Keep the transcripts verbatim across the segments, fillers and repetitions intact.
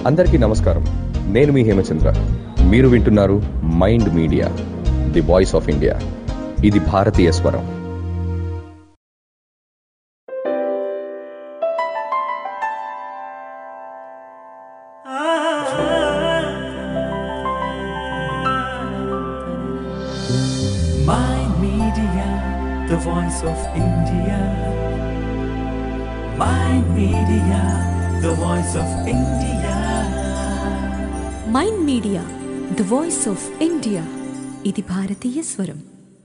అందరికీ నమస్కారం. నేను మీ హేమచంద్ర. మీరు వింటున్నారు Mind Media, the voice of India. ఇది భారతీయ స్వరం. Mind Media, the voice of India. Mind Media, the voice of India. Mind Media the voice of India. ఇది భారతీయ స్వరం.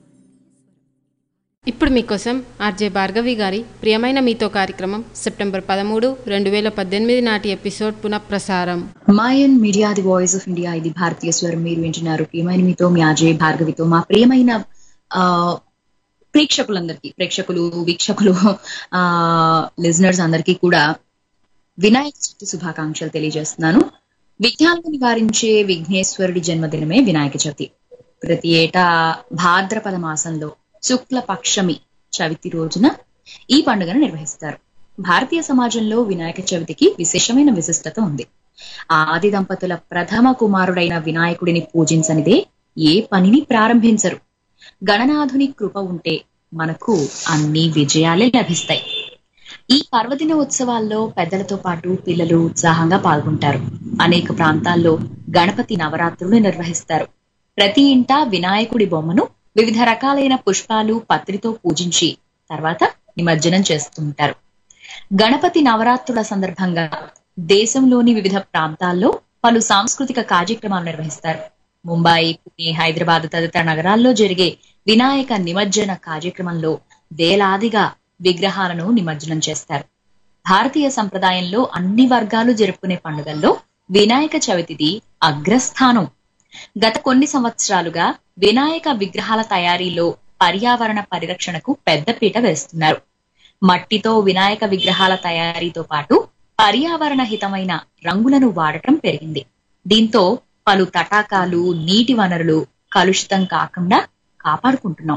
ఇప్పుడు మీకోసం ఆర్జే భార్గవి గారి ప్రియమైన మీతో కార్యక్రమం సెప్టెంబర్ పదమూడు రెండు వేల పద్దెనిమిది నాటి ఎపిసోడ్ పునఃప్రసారం. Mind Media the voice of India, ఇది భారతీయ స్వరం. మీరు వింటున్నారు ప్రియమైన మీతో, మీ ఆర్జే భార్గవితో. మా ప్రియమైన ఆ ప్రేక్షకులందరికీ, ప్రేక్షకులు వీక్షకులు ఆ లిజనర్స్ అందరికీ కూడా వినాయక చవితి శుభాకాంక్షలు తెలియజేస్తున్నాను. విఘ్నాలను నివారించే విఘ్నేశ్వరుడి జన్మదినమే వినాయక చవితి. ప్రతి ఏటా భాద్రపద మాసంలో శుక్ల పక్షమి చవితి రోజున ఈ పండుగను నిర్వహిస్తారు. భారతీయ సమాజంలో వినాయక చవితికి విశేషమైన విశిష్టత ఉంది. ఆది దంపతుల ప్రథమ కుమారుడైన వినాయకుడిని పూజించనిదే ఏ పనిని ప్రారంభించరు. గణనాథుని కృప ఉంటే మనకు అన్ని విజయాలే లభిస్తాయి. ఈ పర్వదిన ఉత్సవాల్లో పెద్దలతో పాటు పిల్లలు ఉత్సాహంగా పాల్గొంటారు. అనేక ప్రాంతాల్లో గణపతి నవరాత్రులు నిర్వహిస్తారు. ప్రతి ఇంటా వినాయకుడి బొమ్మను వివిధ రకాలైన పుష్పాలు పత్రితో పూజించి తర్వాత నిమజ్జనం చేస్తుంటారు. గణపతి నవరాత్రుల సందర్భంగా దేశంలోని వివిధ ప్రాంతాల్లో పలు సాంస్కృతిక కార్యక్రమాలు నిర్వహిస్తారు. ముంబై, పుణె, హైదరాబాద్ తదితర నగరాల్లో జరిగే వినాయక నిమజ్జన కార్యక్రమంలో వేలాదిగా విగ్రహాలను నిమజ్జనం చేస్తారు. భారతీయ సంప్రదాయంలో అన్ని వర్గాలు జరుపుకునే పండుగల్లో వినాయక చవితిది అగ్రస్థానం. గత కొన్ని సంవత్సరాలుగా వినాయక విగ్రహాల తయారీలో పర్యావరణ పరిరక్షణకు పెద్దపీట వేస్తున్నారు. మట్టితో వినాయక విగ్రహాల తయారీతో పాటు పర్యావరణ హితమైన రంగులను వాడటం పెరిగింది. దీంతో పలు తటాకాలు, నీటి వనరులు కలుషితం కాకుండా కాపాడుకుంటున్నాం.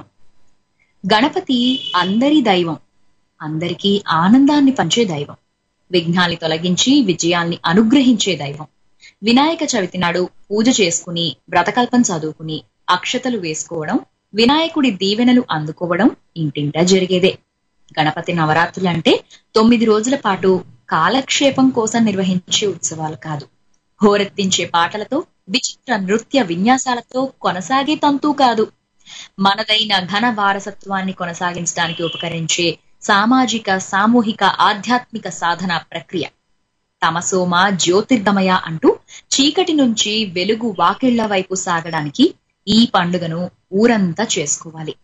గణపతి అందరి దైవం, అందరికీ ఆనందాన్ని పంచే దైవం, విఘ్నాన్ని తొలగించి విజయాల్ని అనుగ్రహించే దైవం. వినాయక చవితి నాడు పూజ చేసుకుని, వ్రతకల్పం చదువుకుని, అక్షతలు వేసుకోవడం, వినాయకుడి దీవెనలు అందుకోవడం ఇంటింటా జరిగేదే. గణపతి నవరాత్రులు అంటే తొమ్మిది రోజుల పాటు కాలక్షేపం కోసం నిర్వహించే ఉత్సవాలు కాదు. హోరెత్తించే పాటలతో, విచిత్ర నృత్య విన్యాసాలతో కొనసాగే తంతు కాదు. మనదైన ఘన వారసత్వాన్ని కొనసాగించడానికి ఉపకరించే సామాజిక, సామూహిక, ఆధ్యాత్మిక సాధన ప్రక్రియ. తమసోమ జ్యోతిర్గమయ అంటూ చీకటి నుంచి వెలుగు వాకిళ్ల వైపు సాగడానికి ఈ పండుగను ఊరంతా చేసుకోవాలి.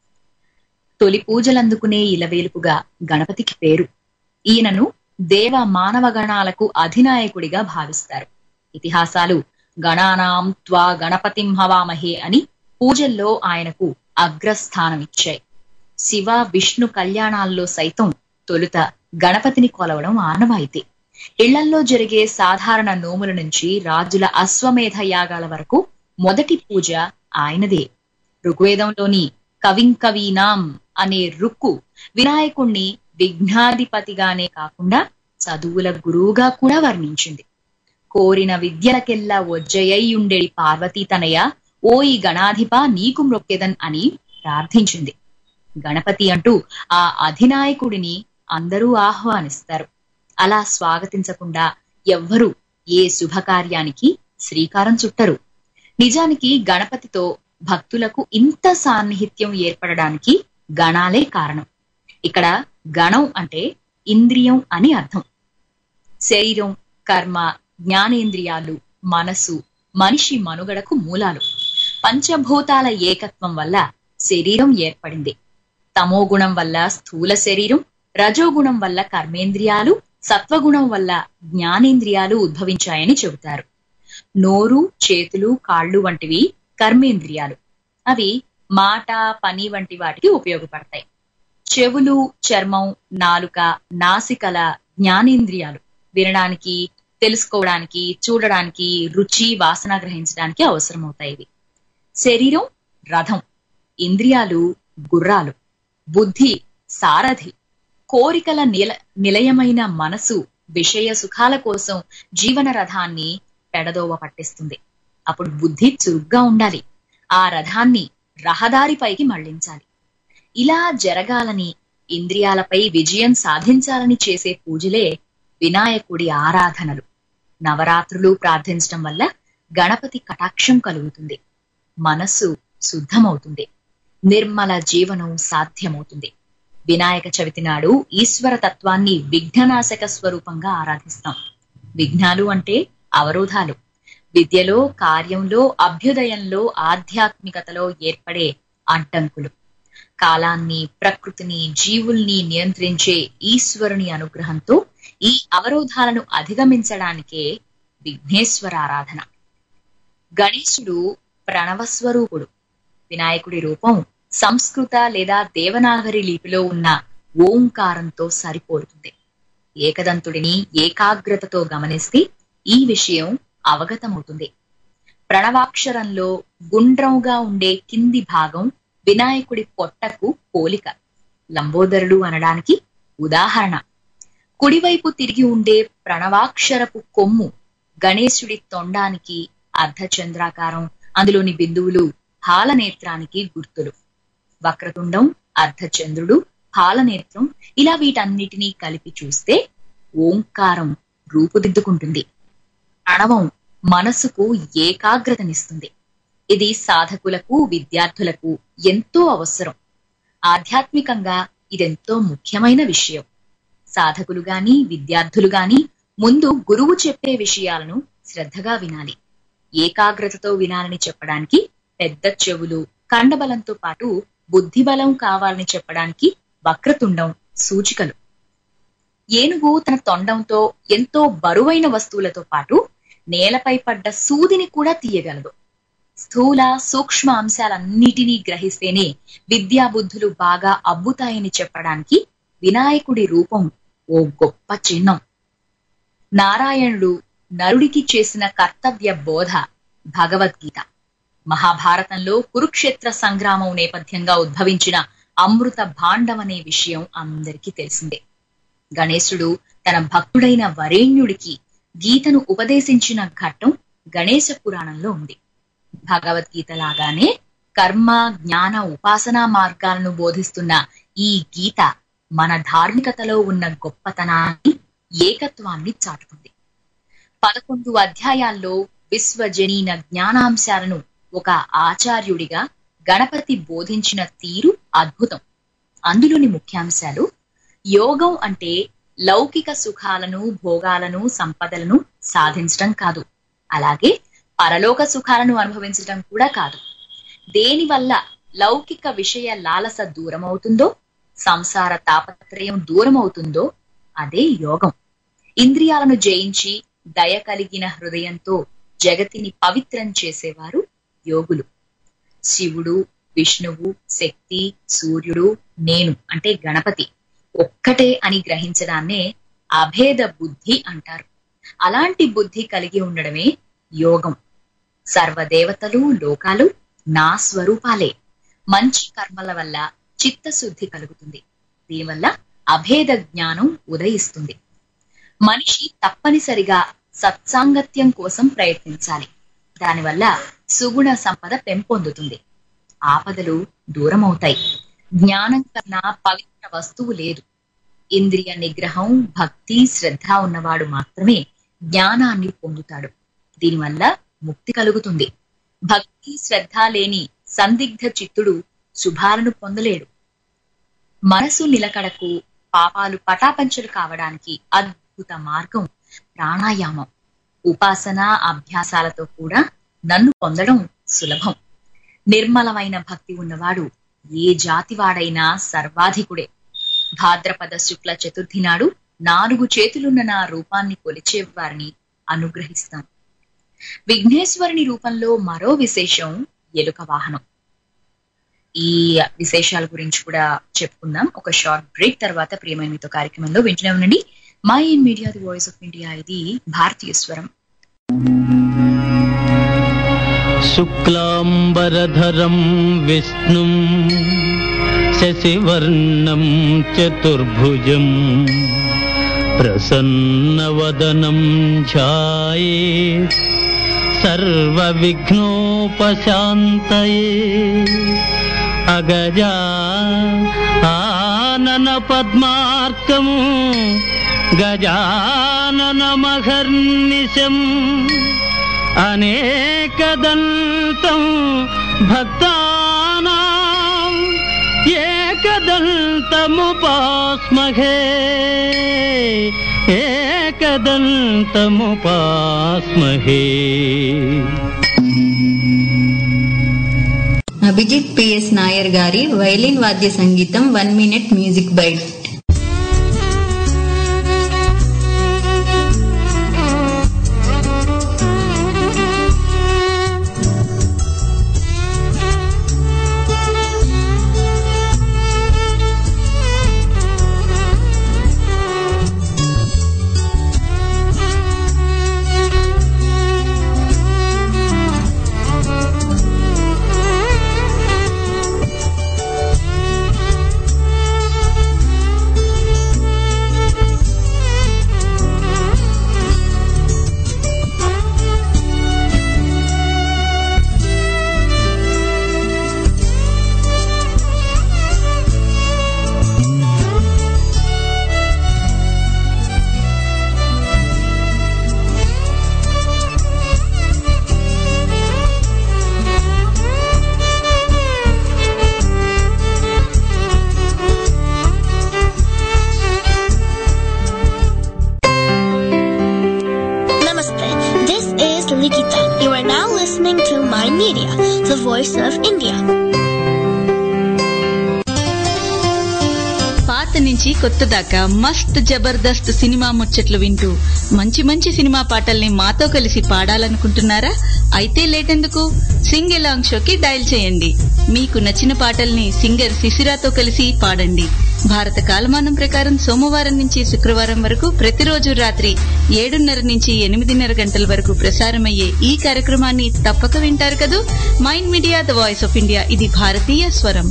తొలి పూజలందుకునే ఇలవేలుపుగా గణపతికి పేరు. ఈయనను దేవ మానవ గణాలకు అధినాయకుడిగా భావిస్తారు. ఇతిహాసాలు గణానాం త్వా గణపతిం హవామహే అని పూజల్లో ఆయనకు అగ్రస్థానమిచ్చాయి. శివ విష్ణు కళ్యాణాల్లో సైతం తొలుత గణపతిని కొలవడం ఆనవాయితీ. ఇళ్లల్లో జరిగే సాధారణ నోముల నుంచి రాజుల అశ్వమేధ యాగాల వరకు మొదటి పూజ ఆయనదే. ఋగ్వేదంలోని కవింకవీనాం అనే రుక్కు వినాయకుణ్ణి విఘ్నాధిపతిగానే కాకుండా చదువుల గురువుగా కూడా వర్ణించింది. కోరిన విద్యలకెల్లా ఒజ్జయ్యుండెడి పార్వతీ తనయ ఓయి గణాధిప నీకు మ్రొక్కెదన్ అని ప్రార్థించింది. గణపతి అంటూ ఆ అధినాయకుడిని అందరూ ఆహ్వానిస్తారు. అలా స్వాగతించకుండా ఎవ్వరూ ఏ శుభకార్యానికి శ్రీకారం చుట్టరు. నిజానికి గణపతితో భక్తులకు ఇంత సాన్నిహిత్యం ఏర్పడడానికి గణాలే కారణం. ఇక్కడ గణం అంటే ఇంద్రియం అని అర్థం. శరీరం, కర్మ, జ్ఞానేంద్రియాలు, మనసు మనిషి మనుగడకు మూలాలు. పంచభూతాల ఏకత్వం వల్ల శరీరం ఏర్పడింది. తమోగుణం వల్ల స్థూల శరీరం, రజోగుణం వల్ల కర్మేంద్రియాలు, సత్వగుణం వల్ల జ్ఞానేంద్రియాలు ఉద్భవించాయని చెబుతారు. నోరు, చేతులు, కాళ్ళు వంటివి కర్మేంద్రియాలు. అవి మాట, పని వంటి వాటికి ఉపయోగపడతాయి. చెవులు, చర్మం, నాలుక, నాసికల జ్ఞానేంద్రియాలు వినడానికి, తెలుసుకోవడానికి, చూడడానికి, రుచి, వాసన గ్రహించడానికి అవసరమవుతాయి. శరీరం రథం, ఇంద్రియాలు గుర్రాలు, బుద్ధి సారథి, కోరికల నిల నిలయమైన మనసు విషయ సుఖాల కోసం జీవన రథాన్ని పెడదోవ పట్టిస్తుంది. అప్పుడు బుద్ధి చురుగ్గా ఉండాలి, ఆ రథాన్ని రహదారిపైకి మళ్లించాలి. ఇలా జరగాలని, ఇంద్రియాలపై విజయం సాధించాలని చేసే పూజలే వినాయకుడి ఆరాధనలు. నవరాత్రులు ప్రార్థించడం వల్ల గణపతి కటాక్షం కలుగుతుంది, మనస్సు శుద్ధమవుతుంది, నిర్మల జీవనం సాధ్యమవుతుంది. వినాయక చవితి నాడు ఈశ్వర తత్వాన్ని విఘ్ననాశక స్వరూపంగా ఆరాధిస్తాం. విఘ్నాలు అంటే అవరోధాలు. విద్యలో, కార్యంలో, అభ్యుదయంలో, ఆధ్యాత్మికతలో ఏర్పడే అడ్డంకులు. కాలాన్ని, ప్రకృతిని, జీవుల్ని నియంత్రించే ఈశ్వరుని అనుగ్రహంతో ఈ అవరోధాలను అధిగమించడానికే విఘ్నేశ్వర ఆరాధన. గణేశుడు ప్రణవస్వరూపుడు. వినాయకుడి రూపం సంస్కృత లేదా దేవనాగరి లిపిలో ఉన్న ఓంకారంతో సరిపోలుతుంది. ఏకదంతుడిని ఏకాగ్రతతో గమనిస్తే ఈ విషయం అవగతమవుతుంది. ప్రణవాక్షరంలో గుండ్రంగా ఉండే కింది భాగం వినాయకుడి పొట్టకు పోలిక, లంబోదరుడు అనడానికి ఉదాహరణ. కుడివైపు తిరిగి ఉండే ప్రణవాక్షరపు కొమ్ము గణేశుడి తొండానికి అర్ధచంద్రాకారం, అందులోని బిందువులు హాలనేత్రానికి గుర్తులు. వక్రతుండం, అర్ధచంద్రుడు, హాలనేత్రం, ఇలా వీటన్నిటినీ కలిపి చూస్తే ఓంకారం రూపుదిద్దుకుంటుంది. ప్రణవం మనసుకు ఏకాగ్రతనిస్తుంది. ఇది సాధకులకు, విద్యార్థులకు ఎంతో అవసరం. ఆధ్యాత్మికంగా ఇదెంతో ముఖ్యమైన విషయం. సాధకులు గాని, విద్యార్థులు గాని ముందు గురువు చెప్పే విషయాలను శ్రద్ధగా వినాలి. ఏకాగ్రతతో వినాలని చెప్పడానికి పెద్ద చెవులు, కండబలంతో పాటు బుద్ధిబలం కావాలని చెప్పడానికి వక్రతుండం సూచికలు. ఏనుగు తన తొండంతో ఎంతో బరువైన వస్తువులతో పాటు నేలపై పడ్డ సూదిని కూడా తీయగలదు. స్థూల, సూక్ష్మ అంశాలన్నిటినీ గ్రహిస్తేనే విద్యాబుద్ధులు బాగా అబ్బుతాయని చెప్పడానికి వినాయకుడి రూపం ఓ గొప్ప చిహ్నం. నారాయణుడు నరుడికి చేసిన కర్తవ్య బోధ భగవద్గీత. మహాభారతంలో కురుక్షేత్ర సంగ్రామం నేపథ్యంగా ఉద్భవించిన అమృత భాండం అనే విషయం అందరికీ తెలిసిందే. గణేశుడు తన భక్తుడైన వరేణ్యుడికి గీతను ఉపదేశించిన ఘట్టం గణేశ పురాణంలో ఉంది. భగవద్గీత లాగానే కర్మ, జ్ఞాన, ఉపాసనా మార్గాలను బోధిస్తున్న ఈ గీత మన ధార్మికతలో ఉన్న గొప్పతనాన్ని, ఏకత్వాన్ని చాటుతుంది. పదకొండు అధ్యాయాల్లో విశ్వజనీన జ్ఞానాంశాలను ఒక ఆచార్యుడిగా గణపతి బోధించిన తీరు అద్భుతం. అందులోని ముఖ్యాంశాలు: యోగం అంటే లౌకిక సుఖాలను, భోగాలను, సంపదలను సాధించడం కాదు, అలాగే పరలోక సుఖాలను అనుభవించడం కూడా కాదు. దేనివల్ల లౌకిక విషయ లాలస దూరమవుతుందో, సంసార తాపత్రయం దూరమవుతుందో అదే యోగం. ఇంద్రియాలను జయించి దయ కలిగిన హృదయంతో జగతిని పవిత్రం చేసేవారు యోగులు. శివుడు, విష్ణువు, శక్తి, సూర్యుడు, నేను అంటే గణపతి ఒక్కటే అని గ్రహించడాన్నే అభేద బుద్ధి అంటారు. అలాంటి బుద్ధి కలిగి ఉండడమే యోగం. సర్వదేవతలు, లోకాలు నా స్వరూపాలే. మంచి కర్మల వల్ల చిత్తశుద్ధి కలుగుతుంది. దీనివల్ల అభేద జ్ఞానం ఉదయిస్తుంది. మనిషి తప్పనిసరిగా సత్సాంగత్యం కోసం ప్రయత్నించాలి. దానివల్ల సుగుణ సంపద పెంపొందుతుంది, ఆపదలు దూరమవుతాయి. జ్ఞానం కన్నా పవిత్ర వస్తువు లేదు. ఇంద్రియ నిగ్రహం, భక్తి, శ్రద్ధ ఉన్నవాడు మాత్రమే జ్ఞానాన్ని పొందుతాడు. దీనివల్ల ముక్తి కలుగుతుంది. భక్తి, శ్రద్ధ లేని సందిగ్ధ చిత్తుడు శుభాలను పొందలేడు. మనసు నిలకడకు, పాపాలు పటాపంచలు కావడానికి అద్భుత మార్గం ప్రాణాయామం. ఉపాసన, అభ్యాసాలతో కూడా నన్ను పొందడం సులభం. నిర్మలమైన భక్తి ఉన్నవాడు ఏ జాతివాడైనా సర్వాధికుడే. భాద్రపద శుక్ల చతుర్థి నాడు నాలుగు చేతులున్న నా రూపాన్ని కొలిచే వారిని అనుగ్రహిస్తాను. విఘ్నేశ్వరుని రూపంలో మరో విశేషం ఎలుక వాహనం. ఈ విశేషాల గురించి కూడా చెప్పుకుందాం ఒక షార్ట్ బ్రేక్ తర్వాత. ప్రియమైన మీతో కార్యక్రమంలో వింటూనే ఉండండి Mind Media, the voice of India. ఇది భారతీయ స్వరం. శుక్లాంబరధరం విష్ణుం శశివర్ణం చతుర్భుజం ప్రసన్నవదనం ఛాయే సర్వవిఘ్నోపశాంతయే అగజా ఆనన పద్మార్కం గజాననమహర్నిశం అనేకదంతం భక్తానాం ఏకదంతముపాస్మహే ఏకదంతముపాస్మహే. అభిజిత్ పిఎస్ నాయర్ గారి వైలిన్ వాద్య సంగీతం one minute music bite. Voice of India. పాత నుంచి కొత్త దాకా మస్త్ జబర్దస్త్ సినిమా ముచ్చట్లు వింటూ మంచి మంచి సినిమా పాటల్ని మాతో కలిసి పాడాలనుకుంటున్నారా? అయితే లేటెందుకు, సింగ్ ఎలాంగ్ షోకి డయల్ చేయండి. మీకు నచ్చిన పాటల్ని సింగర్ శిశిరాతో కలిసి పాడండి. భారత కాలమానం ప్రకారం సోమవారం నుంచి శుక్రవారం వరకు ప్రతిరోజు రాత్రి ఏడున్నర నుంచి ఎనిమిదిన్నర గంటల వరకు ప్రసారమయ్యే ఈ కార్యక్రమాన్ని తప్పక వింటారు కదూ. Mind Media, the voice of India, ఇది భారతీయ స్వరం.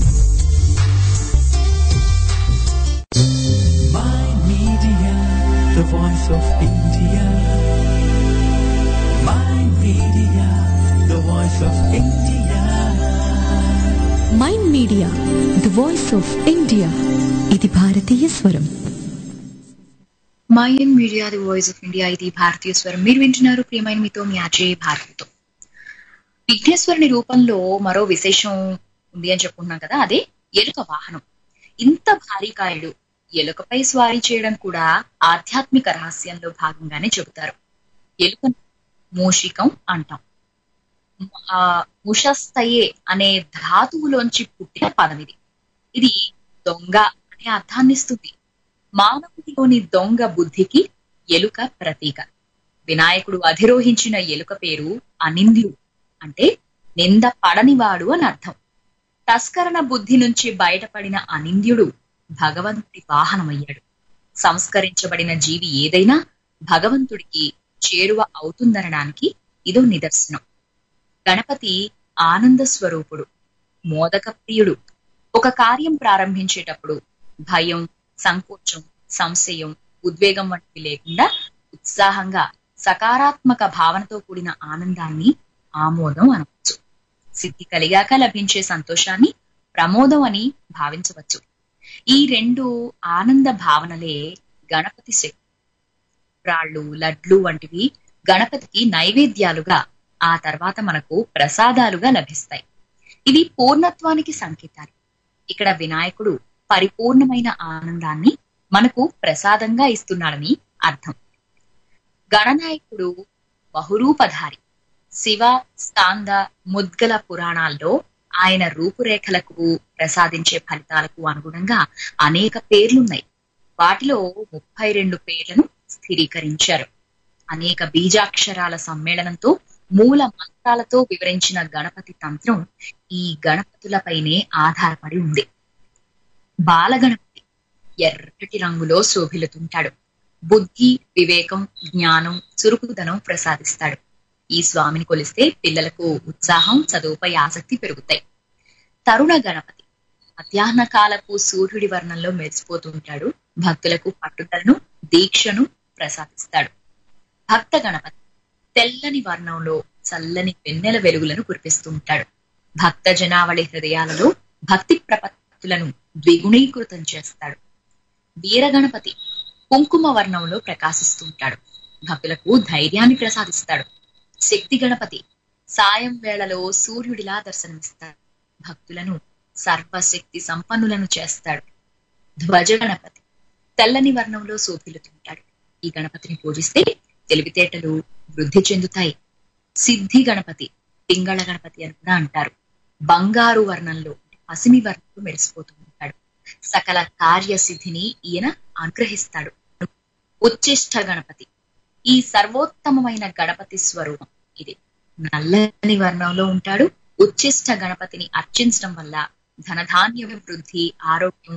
The voice of India. Mind Media, the voice of India. Mind Media, the voice of India, ఇది భారతీయ స్వరం. Mind Media, the voice of India, ఇది భారతీయ స్వరం. మీరు వింటున్నారు ప్రియమైన మీతో మీ అజయ్ భారతితో. విఘ్నేశ్వరుని రూపంలో మరో విశేషం ఉంది అని చెప్పుకున్నాం కదా, అదే ఎలుక వాహనం. ఇంత భారీ కాయుడు ఎలుకపై స్వారీ చేయడం కూడా ఆధ్యాత్మిక రహస్యంలో భాగంగానే చెబుతారు. ఎలుక మూషికం అంటాం. ఆ ముషస్తయే అనే ధాతువులోంచి పుట్టిన పదం ఇది. ఇది దొంగ అనే అర్థాన్ని ఇస్తుంది. మానవుడిలోని దొంగ బుద్ధికి ఎలుక ప్రతీక. వినాయకుడు అధిరోహించిన ఎలుక పేరు అనింద్యుడు, అంటే నింద పడనివాడు అని అర్థం. తస్కరణ బుద్ధి నుంచి బయటపడిన అనింద్యుడు భగవంతుడి వాహనమయ్యాడు. సంస్కరించబడిన జీవి ఏదైనా భగవంతుడికి చేరువ అవుతుందనడానికి ఇదో నిదర్శనం. గణపతి ఆనంద స్వరూపుడు, మోదక ప్రియుడు. ఒక కార్యం ప్రారంభించేటప్పుడు భయం, సంకోచం, సంశయం, ఉద్వేగం వంటివి లేకుండా ఉత్సాహంగా సకారాత్మక భావనతో కూడిన ఆనందాన్ని ఆమోదం అనవచ్చు. సిద్ధి కలిగాక లభించే సంతోషాన్ని ప్రమోదం అని భావించవచ్చు. ఈ రెండు ఆనంద భావనలే గణపతి శక్తి. రాళ్ళు, లడ్లు వంటివి గణపతికి నైవేద్యాలుగా, ఆ తర్వాత మనకు ప్రసాదాలుగా లభిస్తాయి. ఇవి పూర్ణత్వానికి సంకేతాలు. ఇక్కడ వినాయకుడు పరిపూర్ణమైన ఆనందాన్ని మనకు ప్రసాదంగా ఇస్తున్నాడని అర్థం. గణనాయకుడు బహురూపధారి. శివ, స్కాంద, ముద్గల పురాణాల్లో ఆయన రూపురేఖలకు, ప్రసాదించే ఫలితాలకు అనుగుణంగా అనేక పేర్లున్నాయి. వాటిలో ముప్పై రెండు పేర్లను స్థిరీకరించారు. అనేక బీజాక్షరాల సమ్మేళనంతో, మూల మంత్రాలతో వివరించిన గణపతి తంత్రం ఈ గణపతులపైనే ఆధారపడి ఉంది. బాలగణపతి ఎర్రటి రంగులో శోభిల్లుతుంటాడు. బుద్ధి, వివేకం, జ్ఞానం, చురుకుదనం ప్రసాదిస్తాడు. ఈ స్వామిని కొలిస్తే పిల్లలకు ఉత్సాహం, చదువుపై ఆసక్తి పెరుగుతాయి. తరుణ గణపతి మధ్యాహ్న కాలపు సూర్యుడి వర్ణంలో మెరిసిపోతుంటాడు. భక్తులకు పట్టుదలను, దీక్షను ప్రసాదిస్తాడు. భక్త గణపతి తెల్లని వర్ణంలో చల్లని వెన్నెల వెలుగులను కురిపిస్తూ ఉంటాడు. భక్త జనావళి హృదయాలలో భక్తి ప్రపత్తులను ద్విగుణీకృతం చేస్తాడు. వీరగణపతి కుంకుమ వర్ణంలో ప్రకాశిస్తుంటాడు. భక్తులకు ధైర్యాన్ని ప్రసాదిస్తాడు. శక్తి గణపతి సాయం వేళలో సూర్యుడిలా దర్శనమిస్తాడు. భక్తులను సర్వశక్తి సంపన్నులను చేస్తాడు. ధ్వజ గణపతి తెల్లని వర్ణంలో శోభిల్లుతుంటాడు. ఈ గణపతిని పూజిస్తే తెలివితేటలు వృద్ధి చెందుతాయి. సిద్ధి గణపతి పింగళ గణపతి అని కూడా అంటారు. బంగారు వర్ణంలో పసిమి వర్ణంలో మెరిసిపోతూ ఉంటాడు. సకల కార్యసిద్ధిని ఈయన అనుగ్రహిస్తాడు. ఉచ్చిష్ట గణపతి ఈ సర్వోత్తమమైన గణపతి స్వరూపం ఇది. నల్లని వర్ణంలో ఉంటాడు. ఉచ్చిష్ట గణపతిని అర్చించడం వల్ల ధనధాన్య వృద్ధి, ఆరోగ్యం,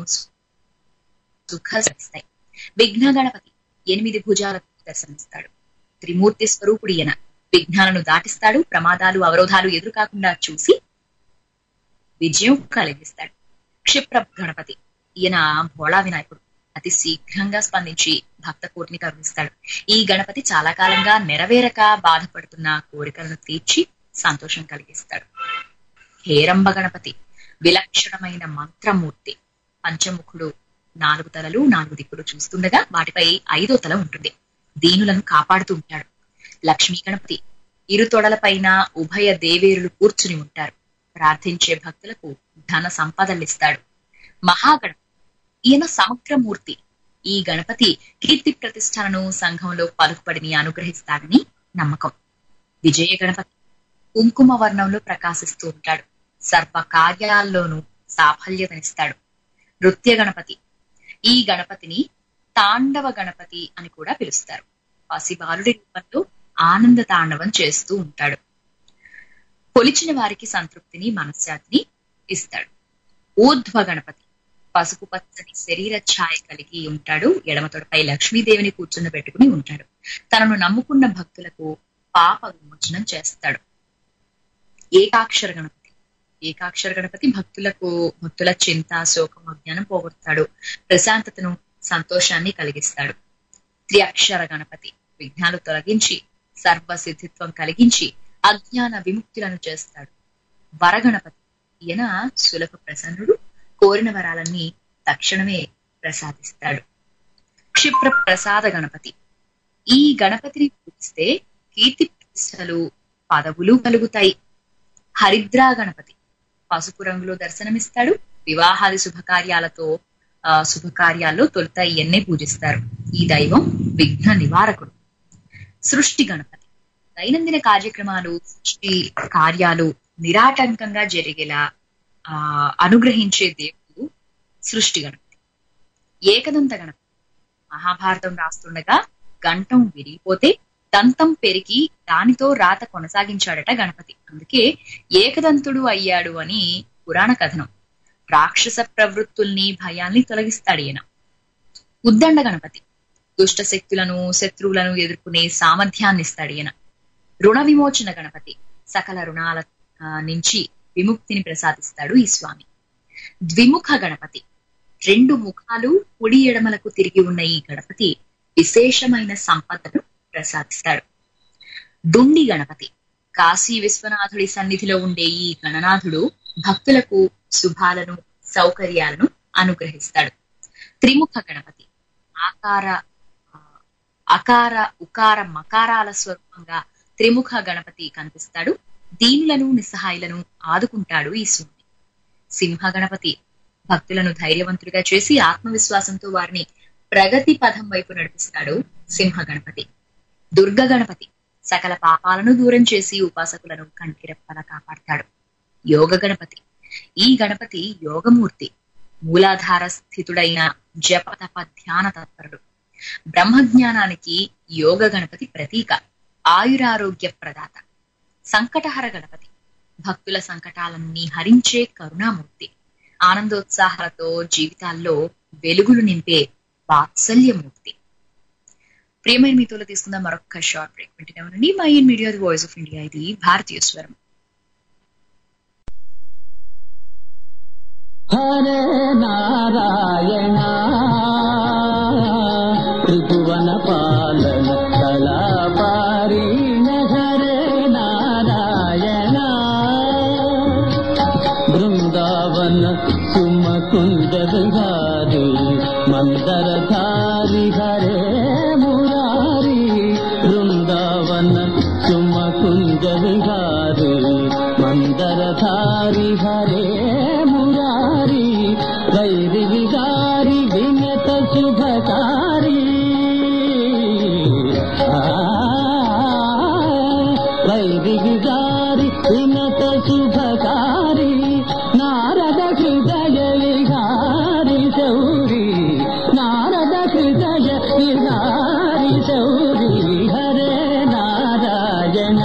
సుఖస్తాయి. విఘ్న గణపతి ఎనిమిది భుజాలకు దర్శనమిస్తాడు. త్రిమూర్తి స్వరూపుడు ఈయన. విఘ్నాలను దాటిస్తాడు. ప్రమాదాలు, అవరోధాలు ఎదురు కాకుండా చూసి విజయం కలిగిస్తాడు. క్షిప్ర గణపతి ఈయన భోళా వినాయకుడు. అతి శీఘ్రంగా స్పందించి భక్త కోటిని కరుణిస్తాడు. ఈ గణపతి చాలా కాలంగా నెరవేరక బాధపడుతున్న కోరికలను తీర్చి సంతోషం కలిగిస్తాడు. హేరంబ గణపతి విలక్షణమైన మంత్రమూర్తి. పంచముఖుడు, నాలుగు తలలు, నాలుగు దిక్కులు చూస్తుండగా వాటిపై ఐదో తల ఉంటుంది. దీనులను కాపాడుతూ ఉంటాడు. లక్ష్మీ గణపతి ఇరు తొడలపైన ఉభయ దేవేరులు కూర్చుని ఉంటారు. ప్రార్థించే భక్తులకు ధన సంపదలిస్తాడు. మహాగణపతి ఈయన సమగ్రమూర్తి. ఈ గణపతి కీర్తి ప్రతిష్టలను సంఘంలో పలుకుబడిని అనుగ్రహిస్తాడని నమ్మకం. విజయ గణపతి కుంకుమ వర్ణంలో ప్రకాశిస్తూ ఉంటాడు. సర్వ కార్యాల్లోనూ సాఫల్యతనిస్తాడు. నృత్య గణపతి ఈ గణపతిని తాండవ గణపతి అని కూడా పిలుస్తారు. పసిబాలుడి రూపంలో ఆనంద తాండవం చేస్తూ ఉంటాడు. కొలిచిన వారికి సంతృప్తిని, మనశ్శాంతిని ఇస్తాడు. ఊర్ధ్వ గణపతి పసుపు పచ్చని శరీర ఛాయ కలిగి ఉంటాడు. ఎడమ తొడపై లక్ష్మీదేవిని కూర్చుని పెట్టుకుని ఉంటాడు. తనను నమ్ముకున్న భక్తులకు పాప విమోచనం చేస్తాడు. ఏకాక్షర గణపతి ఏకాక్షర గణపతి భక్తులకు భక్తుల చింత, శోకం, అజ్ఞానం పోగొడతాడు. ప్రశాంతతను, సంతోషాన్ని కలిగిస్తాడు. త్రియక్షర గణపతి విఘ్నాలు తొలగించి సర్వసిద్ధిత్వం కలిగించి అజ్ఞాన విముక్తులను చేస్తాడు. వరగణపతి ఈయన సులభ ప్రసన్నుడు. కోరిన వరాలన్నీ తక్షణమే ప్రసాదిస్తాడు. క్షిప్ర ప్రసాద గణపతి ఈ గణపతిని పూజిస్తే కీర్తి ప్రతిష్టలు, పదవులు కలుగుతాయి. హరిద్రా గణపతి పసుపు రంగులో దర్శనమిస్తాడు. వివాహాది శుభకార్యాలతో ఆ శుభకార్యాల్లో తొలుత ఈయన్నే పూజిస్తారు. ఈ దైవం విఘ్న నివారకుడు. సృష్టి గణపతి దైనందిన కార్యక్రమాలు, సృష్టి కార్యాలు నిరాటంకంగా జరిగేలా ఆ అనుగ్రహించే దేవుడు సృష్టి గణపతి. ఏకదంత గణపతి మహాభారతం రాస్తుండగా గంటం విరిగిపోతే దంతం పెరిగి దానితో రాత కొనసాగించాడట గణపతి. అందుకే ఏకదంతుడు అయ్యాడు అని పురాణ కథనం. రాక్షస ప్రవృత్తుల్ని, భయాల్ని తొలగిస్తాడు ఈయన. ఉద్దండ గణపతి దుష్ట శక్తులను, శత్రువులను ఎదుర్కొనే సామర్థ్యాన్ని ఇస్తాడు ఈయన. రుణ విమోచన గణపతి సకల రుణాల నుంచి విముక్తిని ప్రసాదిస్తాడు ఈ స్వామి. ద్విముఖ గణపతి రెండు ముఖాలు కుడి ఎడమలకు తిరిగి ఉన్న ఈ గణపతి విశేషమైన సంపదను ప్రసాదిస్తాడు. డుండి గణపతి కాశీ విశ్వనాథుడి సన్నిధిలో ఉండే ఈ గణనాథుడు భక్తులకు శుభాలను, సౌకర్యాలను అనుగ్రహిస్తాడు. త్రిముఖ గణపతి ఆకార అకార ఉకార మకారాల స్వరూపంగా త్రిముఖ గణపతి కనిపిస్తాడు. దీనులను, నిస్సహాయులను ఆదుకుంటాడు ఈ స్వామి. సింహ గణపతి భక్తులను ధైర్యవంతుడిగా చేసి ఆత్మవిశ్వాసంతో వారిని ప్రగతి పథం వైపు నడిపిస్తాడు సింహ గణపతి. దుర్గ గణపతి సకల పాపాలను దూరం చేసి ఉపాసకులను కంటిరెప్పలా కాపాడతాడు. యోగ గణపతి ఈ గణపతి యోగమూర్తి. మూలాధార స్థితుడైన జప తప ధ్యాన తత్పరుడు. బ్రహ్మజ్ఞానానికి యోగ గణపతి ప్రతీక. ఆయురారోగ్య ప్రదాత. సంకటహర గణపతి భక్తుల సంకటాలన్నీ హరించే కరుణామూర్తి. ఆనందోత్సాహాలతో జీవితాల్లో వెలుగులు నింపే వాత్సల్యమూర్తి. ప్రియమైన మీతోలో తీసుకుందాం మరొక షార్ట్ బ్రేక్. వింటూనే ఉండండి Mind Media, the voice of India. ఇది భారతీయ స్వరం. హరే నారాయణ త్రిభువన పాలన కళాపారీణ హరే నారాయణ బృందావన సుమకుంద విహారీ మందరధారి హరే మురారి బృందావన సుమకుంద విహారీ మందరధారి హరే మురారి వైరి విహారి వినత శుభకారి వైరి విహారి వినత శుభకారి నారద హృదయ విహారి శౌరి నారద హృదయ విహారి శౌరి హరే నారాయణ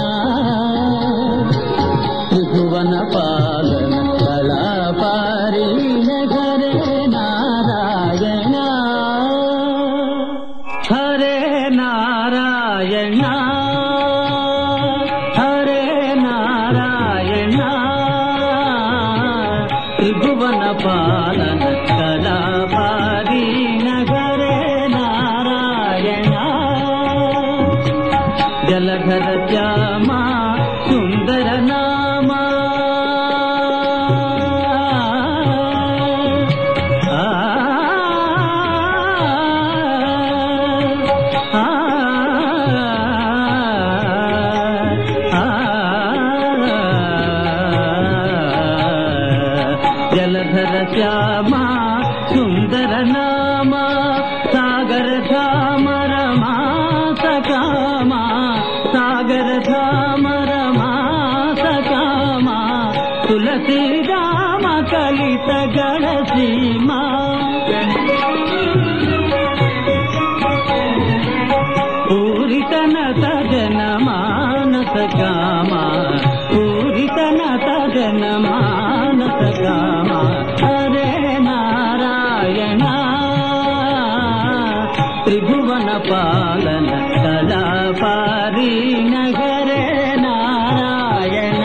త్రిభువన పాలన కళాపారీణ హరే నారాయణ హరే నారాయణ హరే నారాయణ త్రిభువన పాలన కళాపారీణ హరే నారాయణ జలధర శ్యామ సుందర నామా జలధర శ్యామ సుందర నామ సాగర ధామ రమా సకామ సాగర ధామ రమా సకామ తులసి రామ కలిత గణ సీమా పూరితనత జన మానస కామ పూరితనత జన మానస కామ హరే నారాయణ త్రిభువన పాలన కళాపారీణ హరే Narayana.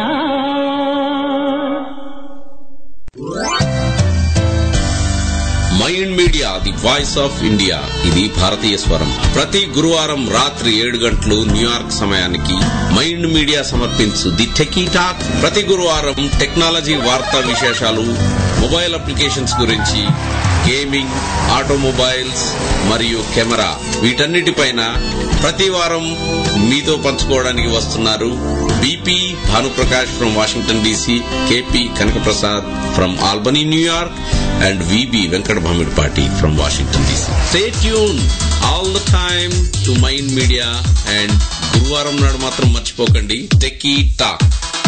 Mind Media the voice of India ఇది భారతీయ స్వరం. ప్రతి గురువారం రాత్రి ఏడు గంటలు న్యూయార్క్ సమయానికి మైండ్ మీడియా సమర్పించు ది టెకీ టాక్. ప్రతి గురువారం టెక్నాలజీ వార్తా విశేషాలు, మొబైల్ అప్లికేషన్స్ గురించి, గేమింగ్, ఆటోమొబైల్స్ మరియు కెమెరా వీటన్నిటిపైన ప్రతి వారం మీతో పంచుకోవడానికి వస్తున్నారు BP Bhanuprakash from Washington DC, KP Kanakaprasad from Albany New York and V B Venkat Bhamidpati from Washington D C. Stay tuned all the time to Mind Media and Guruvaram nadu matram marchipokandi Techie Talk.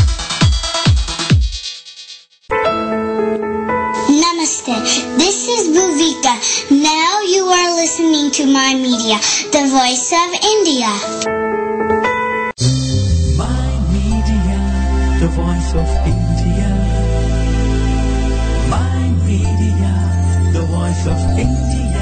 Namaste. This is Bhuvika. Now you are listening to My Media, the voice of India. My Media, the voice of India. My Media, the voice of India.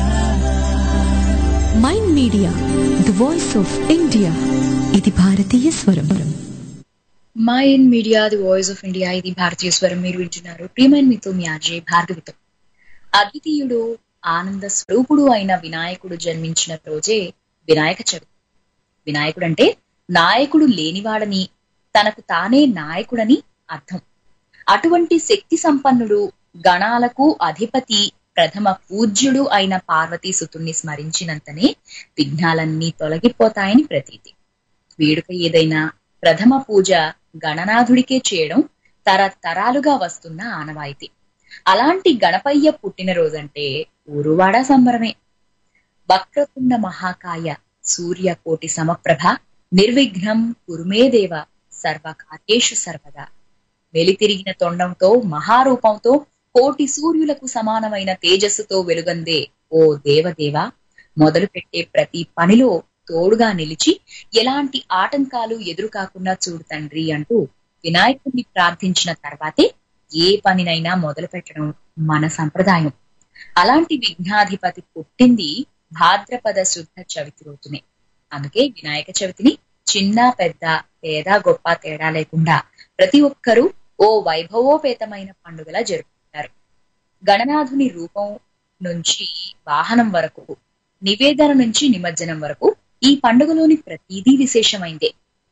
Mind Media the voice of India ఇది భారతీయ స్వరం. Mind Media the voice of India ఇది భారతీయ స్వరం. మీరు వింటున్నారు ప్రియమైన మీతో మీ ఆర్జే భార్గవితో. అద్వితీయుడు ఆనంద స్వరూపుడు అయిన వినాయకుడు జన్మించిన రోజే వినాయక చవితి. వినాయకుడు అంటే నాయకుడు లేనివాడని, తనకు తానే నాయకుడని అర్థం. అటువంటి శక్తి సంపన్నుడు, గణాలకు అధిపతి, ప్రథమ పూజ్యుడు అయిన పార్వతీ సుతుణ్ణి స్మరించినంతనే విఘ్నాలన్నీ తొలగిపోతాయని ప్రతీతి. వేడుక ఏదైనా ప్రథమ పూజ గణనాథుడికే చేయడం తరతరాలుగా వస్తున్న ఆనవాయితీ. అలాంటి గణపయ్య పుట్టినరోజంటే ఊరువాడ సంబరమే. వక్రతుండ మహాకాయ సూర్యకోటి సమప్రభ నిర్విఘ్నం కురుమేదేవ సర్వకార్యేషు సర్వదా. వెలితిరిగిన తొండంతో, మహారూపంతో, కోటి సూర్యులకు సమానమైన తేజస్సుతో వెలుగందే ఓ దేవదేవ, మొదలు పెట్టే ప్రతి పనిలో తోడుగా నిలిచి ఎలాంటి ఆటంకాలు ఎదురు కాకుండా చూడు తండ్రి అంటూ వినాయకుడిని ప్రార్థించిన తర్వాతే ఏ పనినైనా మొదలు పెట్టడం మన సంప్రదాయం. అలాంటి విఘ్నాధిపతి పుట్టింది భాద్రపద శుద్ధ చవితి రోజునే. అందుకే వినాయక చవితిని చిన్న పెద్ద, పేద గొప్ప తేడా లేకుండా ప్రతి ఒక్కరూ ఓ వైభవోపేతమైన పండుగలా జరుపుకుంటారు. గణనాథుని రూపం నుంచి వాహనం వరకు నివేదన నుంచి నిమజ్జనం వరకు ఈ పండుగలోని ప్రతిదీ విశేషమైందే.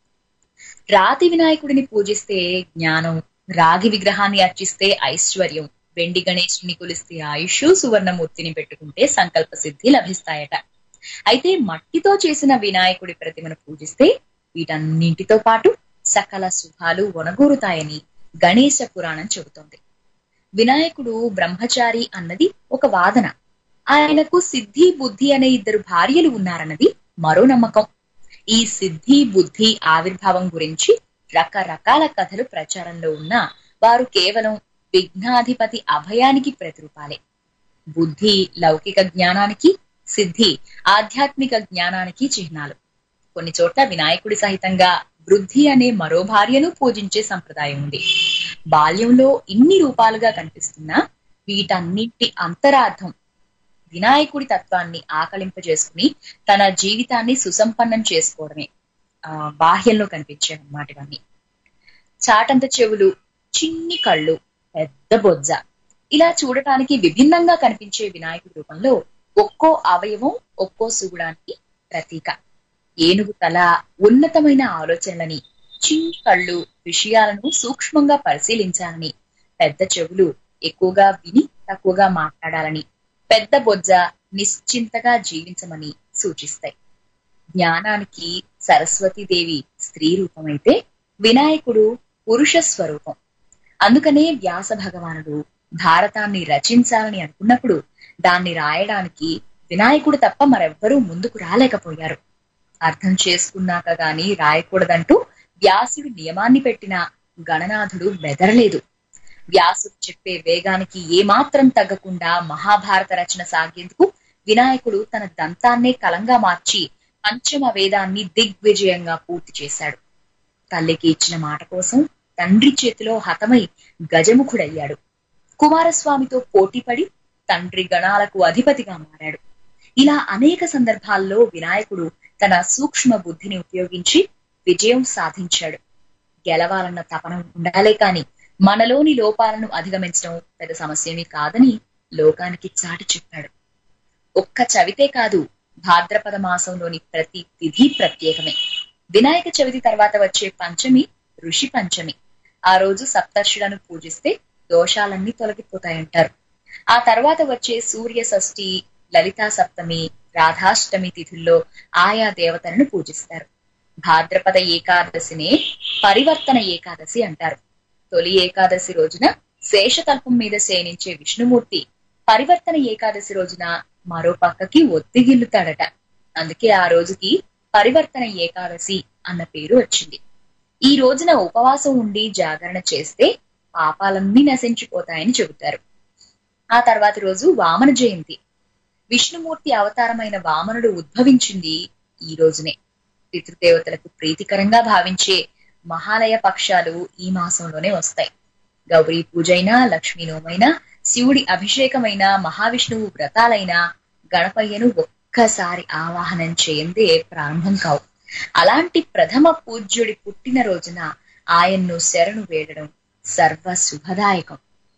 రాతి వినాయకుడిని పూజిస్తే జ్ఞానం, రాగి విగ్రహాన్ని అర్చిస్తే ఐశ్వర్యం, వెండి గణేశుని కొలిస్తే ఆయుష్, సువర్ణమూర్తిని పెట్టుకుంటే సంకల్ప సిద్ధి లభిస్తాయట. అయితే మట్టితో చేసిన వినాయకుడి ప్రతిమను పూజిస్తే వీటన్నింటితో పాటు సకల శుభాలు ఒనగూరుతాయని గణేశ పురాణం చెబుతోంది. వినాయకుడు బ్రహ్మచారి అన్నది ఒక వాదన. ఆయనకు సిద్ధి, బుద్ధి అనే ఇద్దరు భార్యలు ఉన్నారన్నది మరో నమ్మకం. ఈ సిద్ధి, బుద్ధి ఆవిర్భావం గురించి రకరకాల కథలు ప్రచారంలో ఉన్నా వారు కేవలం విఘ్నాధిపతి అభయానికి ప్రతిరూపాలే. బుద్ధి లౌకిక జ్ఞానానికి, సిద్ధి ఆధ్యాత్మిక జ్ఞానానికి చిహ్నాలు. కొన్ని చోట్ల వినాయకుడి సహితంగా వృద్ధి అనే మరో భార్యను పూజించే సంప్రదాయం ఉంది. బాల్యంలో ఇన్ని రూపాలుగా కనిపిస్తున్నా వీటన్నింటి అంతరార్థం వినాయకుడి తత్వాన్ని ఆకలింపజేసుకుని తన జీవితాన్ని సుసంపన్నం చేసుకోవడమే. ఆ బాహ్యంలో కనిపించేవన్నమాట ఇవన్నీ. చాటంత చెవులు, చిన్ని కళ్ళు, పెద్ద బొజ్జ, ఇలా చూడటానికి విభిన్నంగా కనిపించే వినాయకుడి రూపంలో ఒక్కో అవయవం ఒక్కో సుగుణానికి ప్రతీక. ఏనుగు తల ఉన్నతమైన ఆలోచనలని, చిన్ని కళ్ళు విషయాలను సూక్ష్మంగా పరిశీలించాలని, పెద్ద చెవులు ఎక్కువగా విని తక్కువగా మాట్లాడాలని, పెద్ద బొజ్జ నిశ్చింతగా జీవించమని సూచిస్తాయి. జ్ఞానానికి సరస్వతీదేవి స్త్రీ రూపమైతే వినాయకుడు పురుష స్వరూపం. అందుకనే వ్యాస భగవానుడు భారతాన్ని రచించాలని అనుకున్నప్పుడు దాన్ని రాయడానికి వినాయకుడు తప్ప మరెవ్వరూ ముందుకు రాలేకపోయారు. అర్థం చేసుకున్నాక గాని రాయకూడదంటూ వ్యాసుడు నియమాన్ని పెట్టిన గణనాథుడు బెదరలేదు. వ్యాసుడు చెప్పే వేగానికి ఏమాత్రం తగ్గకుండా మహాభారత రచన సాగేందుకు వినాయకుడు తన దంతాన్నే కలంగా మార్చి పంచమ వేదాన్ని దిగ్విజయంగా పూర్తి చేశాడు. తల్లికి ఇచ్చిన మాట కోసం తండ్రి చేతిలో హతమై గజముఖుడయ్యాడు. కుమారస్వామితో పోటీపడి తండ్రి గణాలకు అధిపతిగా మారాడు. ఇలా అనేక సందర్భాల్లో వినాయకుడు తన సూక్ష్మ బుద్ధిని ఉపయోగించి విజయం సాధించాడు. గెలవాలన్న తపన ఉండాలే కాని మనలోని లోపాలను అధిగమించడం పెద్ద సమస్యేమీ కాదని లోకానికి చాటి చెప్పాడు. ఒక్క చవితే కాదు, భాద్రపద మాసంలోని ప్రతి తిథి ప్రత్యేకమే. వినాయక చవితి తర్వాత వచ్చే పంచమి ఋషి పంచమి. ఆ రోజు సప్తర్షులను పూజిస్తే దోషాలన్నీ తొలగిపోతాయంటారు. ఆ తర్వాత వచ్చే సూర్య షష్ఠి, లలితా సప్తమి, రాధాష్టమి తిథుల్లో ఆయా దేవతలను పూజిస్తారు. భాద్రపద ఏకాదశినే పరివర్తన ఏకాదశి అంటారు. తొలి ఏకాదశి రోజున శేషతల్పం మీద శయనించే విష్ణుమూర్తి పరివర్తన ఏకాదశి రోజున మరో పక్కకి ఒత్తిగిల్లుతాడట. అందుకే ఆ రోజుకి పరివర్తన ఏకాదశి అన్న పేరు వచ్చింది. ఈ రోజున ఉపవాసం ఉండి జాగరణ చేస్తే పాపాలన్నీ నశించిపోతాయని చెబుతారు. ఆ తర్వాతి రోజు వామన జయంతి. విష్ణుమూర్తి అవతారమైన వామనుడు ఉద్భవించింది ఈ రోజునే. పితృదేవతలకు ప్రీతికరంగా భావించే మహాలయ పక్షాలు ఈ మాసంలోనే వస్తాయి. గౌరీ పూజైనా, లక్ష్మీ నోమైనా, శివుడి అభిషేకమైన, మహావిష్ణువు వ్రతాలైనా గణపయ్యను ఒక్కసారి ఆవాహనం చేయందే ప్రారంభం కావు. అలాంటి ప్రథమ పూజ్యుడి పుట్టిన రోజున ఆయన్ను శరణు వేడడం సర్వ శుభదాయకం.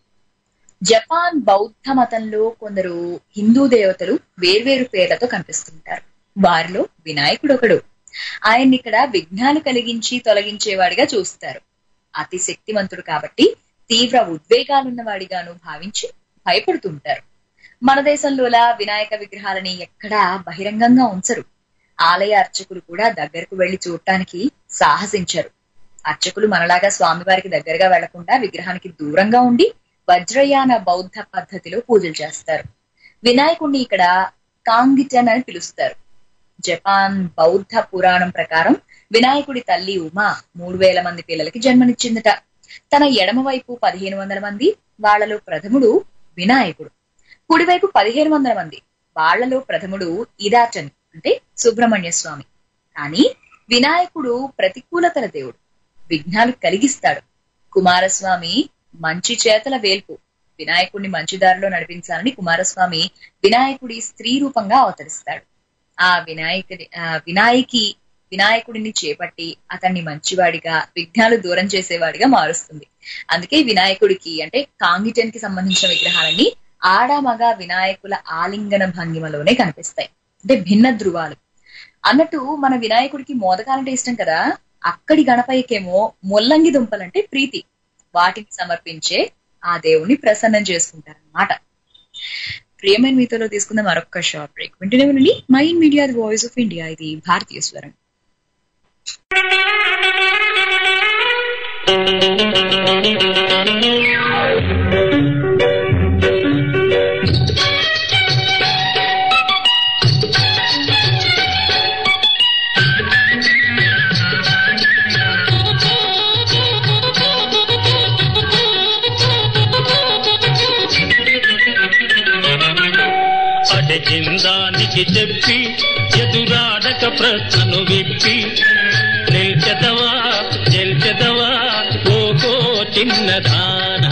జపాన్ బౌద్ధ మతంలో కొందరు హిందూ దేవతలు వేర్వేరు పేర్లతో కనిపిస్తుంటారు. వారిలో వినాయకుడు ఒకడు. ఆయన్ని ఇక్కడ విఘ్నాలు కలిగించి తొలగించేవాడిగా చూస్తారు. అతి శక్తివంతుడు కాబట్టి తీవ్ర ఉద్వేగాలున్నవాడిగాను భావించి భయపడుతుంటారు. మన దేశంలోలా వినాయక విగ్రహాలని ఎక్కడా బహిరంగంగా ఉంచరు. ఆలయ అర్చకులు కూడా దగ్గరకు వెళ్లి చూడటానికి సాహసించరు. అర్చకులు మనలాగా స్వామివారికి దగ్గరగా వెళ్లకుండా విగ్రహానికి దూరంగా ఉండి వజ్రయాన బౌద్ధ పద్ధతిలో పూజలు చేస్తారు. వినాయకుడిని ఇక్కడ కాంగిటన్ అని పిలుస్తారు. జపాన్ బౌద్ధ పురాణం ప్రకారం వినాయకుడి తల్లి ఉమా మూడు వేల మంది పిల్లలకి జన్మనిచ్చిందట. తన ఎడమ వైపు పదిహేను వందల మంది, వాళ్లలో ప్రథముడు వినాయకుడు. కుడివైపు పదిహేను వందల మంది, వాళ్లలో ప్రథముడు ఇదాటన్ అంటే సుబ్రహ్మణ్య స్వామి. కానీ వినాయకుడు ప్రతికూలతల దేవుడు, విఘ్నాలు కలిగిస్తాడు. కుమారస్వామి మంచి చేతల వేల్పు. వినాయకుడిని మంచి దారిలో నడిపించాలని కుమారస్వామి వినాయకుడి స్త్రీ రూపంగా అవతరిస్తాడు. ఆ వినాయకుడి ఆ వినాయకి వినాయకుడిని చేపట్టి అతన్ని మంచివాడిగా, విఘ్నాలు దూరం చేసేవాడిగా మారుస్తుంది. అందుకే వినాయకుడికి అంటే కాంగిటన్ కి సంబంధించిన విగ్రహాలన్నీ ఆడ మగ వినాయకుల ఆలింగన భంగిమలోనే కనిపిస్తాయి. అంటే భిన్న ధృవాలు అన్నట్టు. మన వినాయకుడికి మోదకాలంటే ఇష్టం కదా, అక్కడి గణపయ్యకేమో ముల్లంగి దుంపలంటే ప్రీతి. వాటిని సమర్పించే ఆ దేవుణ్ణి ప్రసన్నం చేసుకుంటారనమాట. ప్రియమైన మీతోలో తీసుకున్న మరొక షార్ట్ బ్రేక్. వింటూనే ఉండండి Mind Media the voice of India, ఇది భారతీయ స్వరం. అడగిందానికి చెప్పి ఎదురాడక ప్రశ్నను విప్పి నిల్చెదవా గెల్చెదవా ఓకో చిన్నదానా.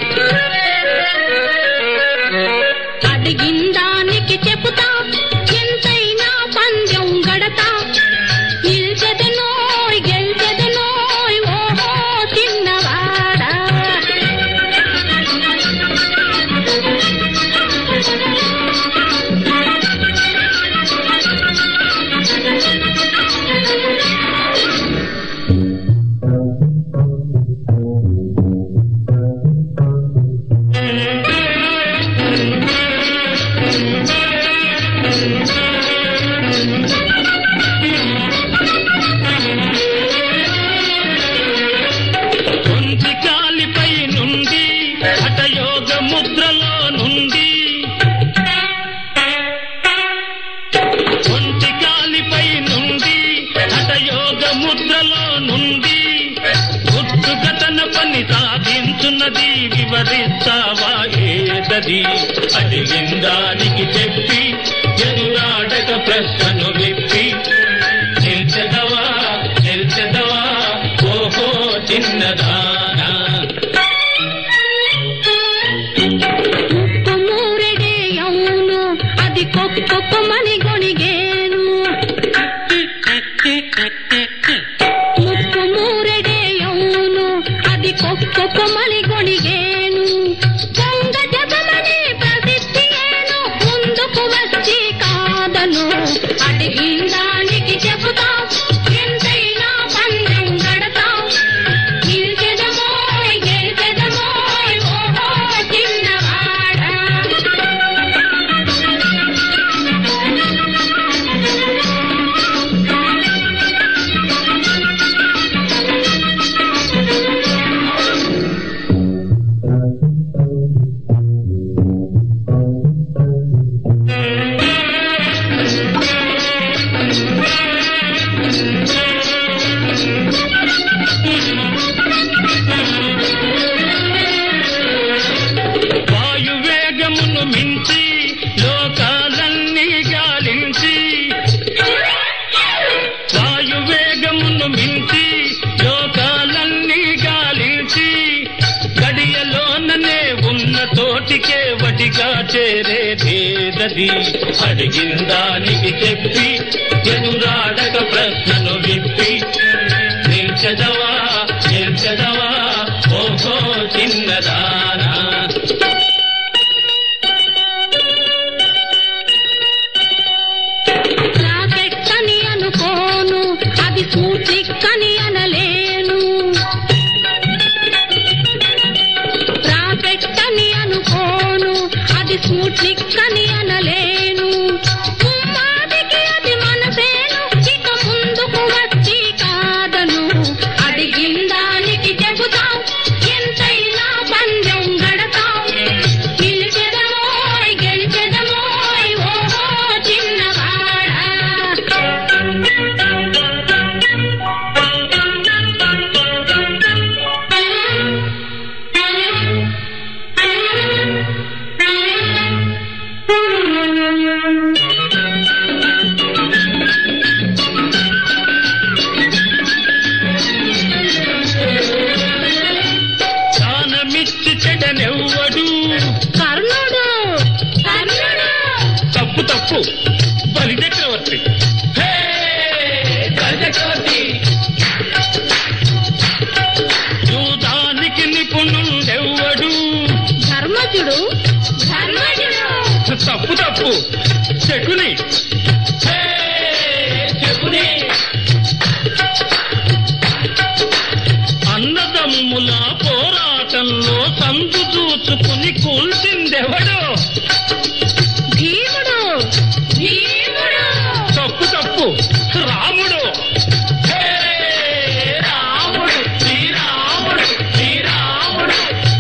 అడిగిందానికి చెబుతా ఎంతైనా పందెం గడతా, నిల్చెదనోయ్ గెల్చెదనోయ్ ఓహో చిన్నవాడా. అడిగిందానికి చెప్పి ఎదురాడక ప్రశ్నను విప్పి నిల్చెదవా నిల్చెదవా ఓహో చిన్నదానా. మూరెడే అవును అది కొక్కొక్కమని గొణిగేను, ముక్కు మూరెడే అవును అది కొక్కొక్కమని గొణిగేను. దొంగ జగమని ప్రసిద్ధియేను ముందుకు వచ్చి కాదను. అడిగిందానికి చెబుతా ఎంతైనా పందెం గడతా, నిల్చెదమోయ్ గెల్చెదమోయ్ ఓహో చిన్నవాడా. వాయువేగమును మించి లోకాలన్నీ గాలించి, వాయువేగమును మించి లోకాలన్నీ గాలించి, గడియలోననే ఉన్న తోటికే వటిగా చేరేదేదది. అడిగిందానికి చెప్పి ఎదురాడక ప్రశ్నను విప్పి నిల్చెదవా నిల్చెదవా ఓహో చిన్నదానా. రాకెట్టని అనుకోను అది సూచిక్కని అనలేను, రాకెట్టని అనుకోను అది సూచిక్కని అనలేను. ఉమ్మాదికి అది మనసేను ఇక ముందుకు వచ్చి కాదను. అడిగిందానికి చెబుతా ఎంతైనా పందెం గడతా, నిలిచెదమోయ్ గెలిచెదమోయ్ ఓహో చిన్నవాడా. దానమిచ్చి చెడనెవ్వడు కర్ణుడు కర్ణుడు తప్పు తప్పు బలి చక్రవర్తి. హే బలి చక్రవర్తి. యూదానికి నిపుణుడెవ్వడు ధర్మజుడు ధర్మజుడు తప్పు తప్పు శకుని కూల్చుకుని కూల్చిందెవడు? భీముడు భీముడు తప్పు తప్పు రాముడు. హే! రాముడు శ్రీరాముడు శ్రీరాముడు.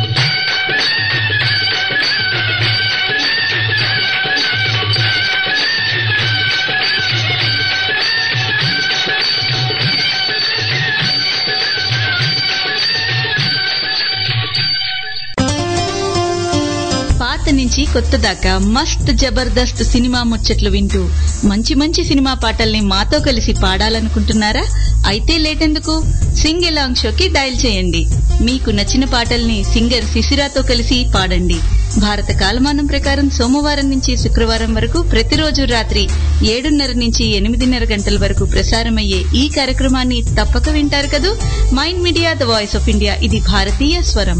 పాత నుంచి కొత్త దాకా మస్త్ జబర్దస్త్ సినిమా ముచ్చట్లు వింటూ మంచి మంచి సినిమా పాటల్ని మాతో కలిసి పాడాలనుకుంటున్నారా? అయితే లేటెందుకు, సింగ్ ఎలాంగ్ షోకి డయల్ చేయండి. మీకు నచ్చిన పాటల్ని సింగర్ శిశిరాతో కలిసి పాడండి. భారత కాలమానం ప్రకారం సోమవారం నుంచి శుక్రవారం వరకు ప్రతిరోజు రాత్రి ఏడున్నర నుంచి ఎనిమిదిన్నర గంటల వరకు ప్రసారమయ్యే ఈ కార్యక్రమాన్ని తప్పక వింటారు కదూ. Mind Media the voice of India, ఇది భారతీయ స్వరం.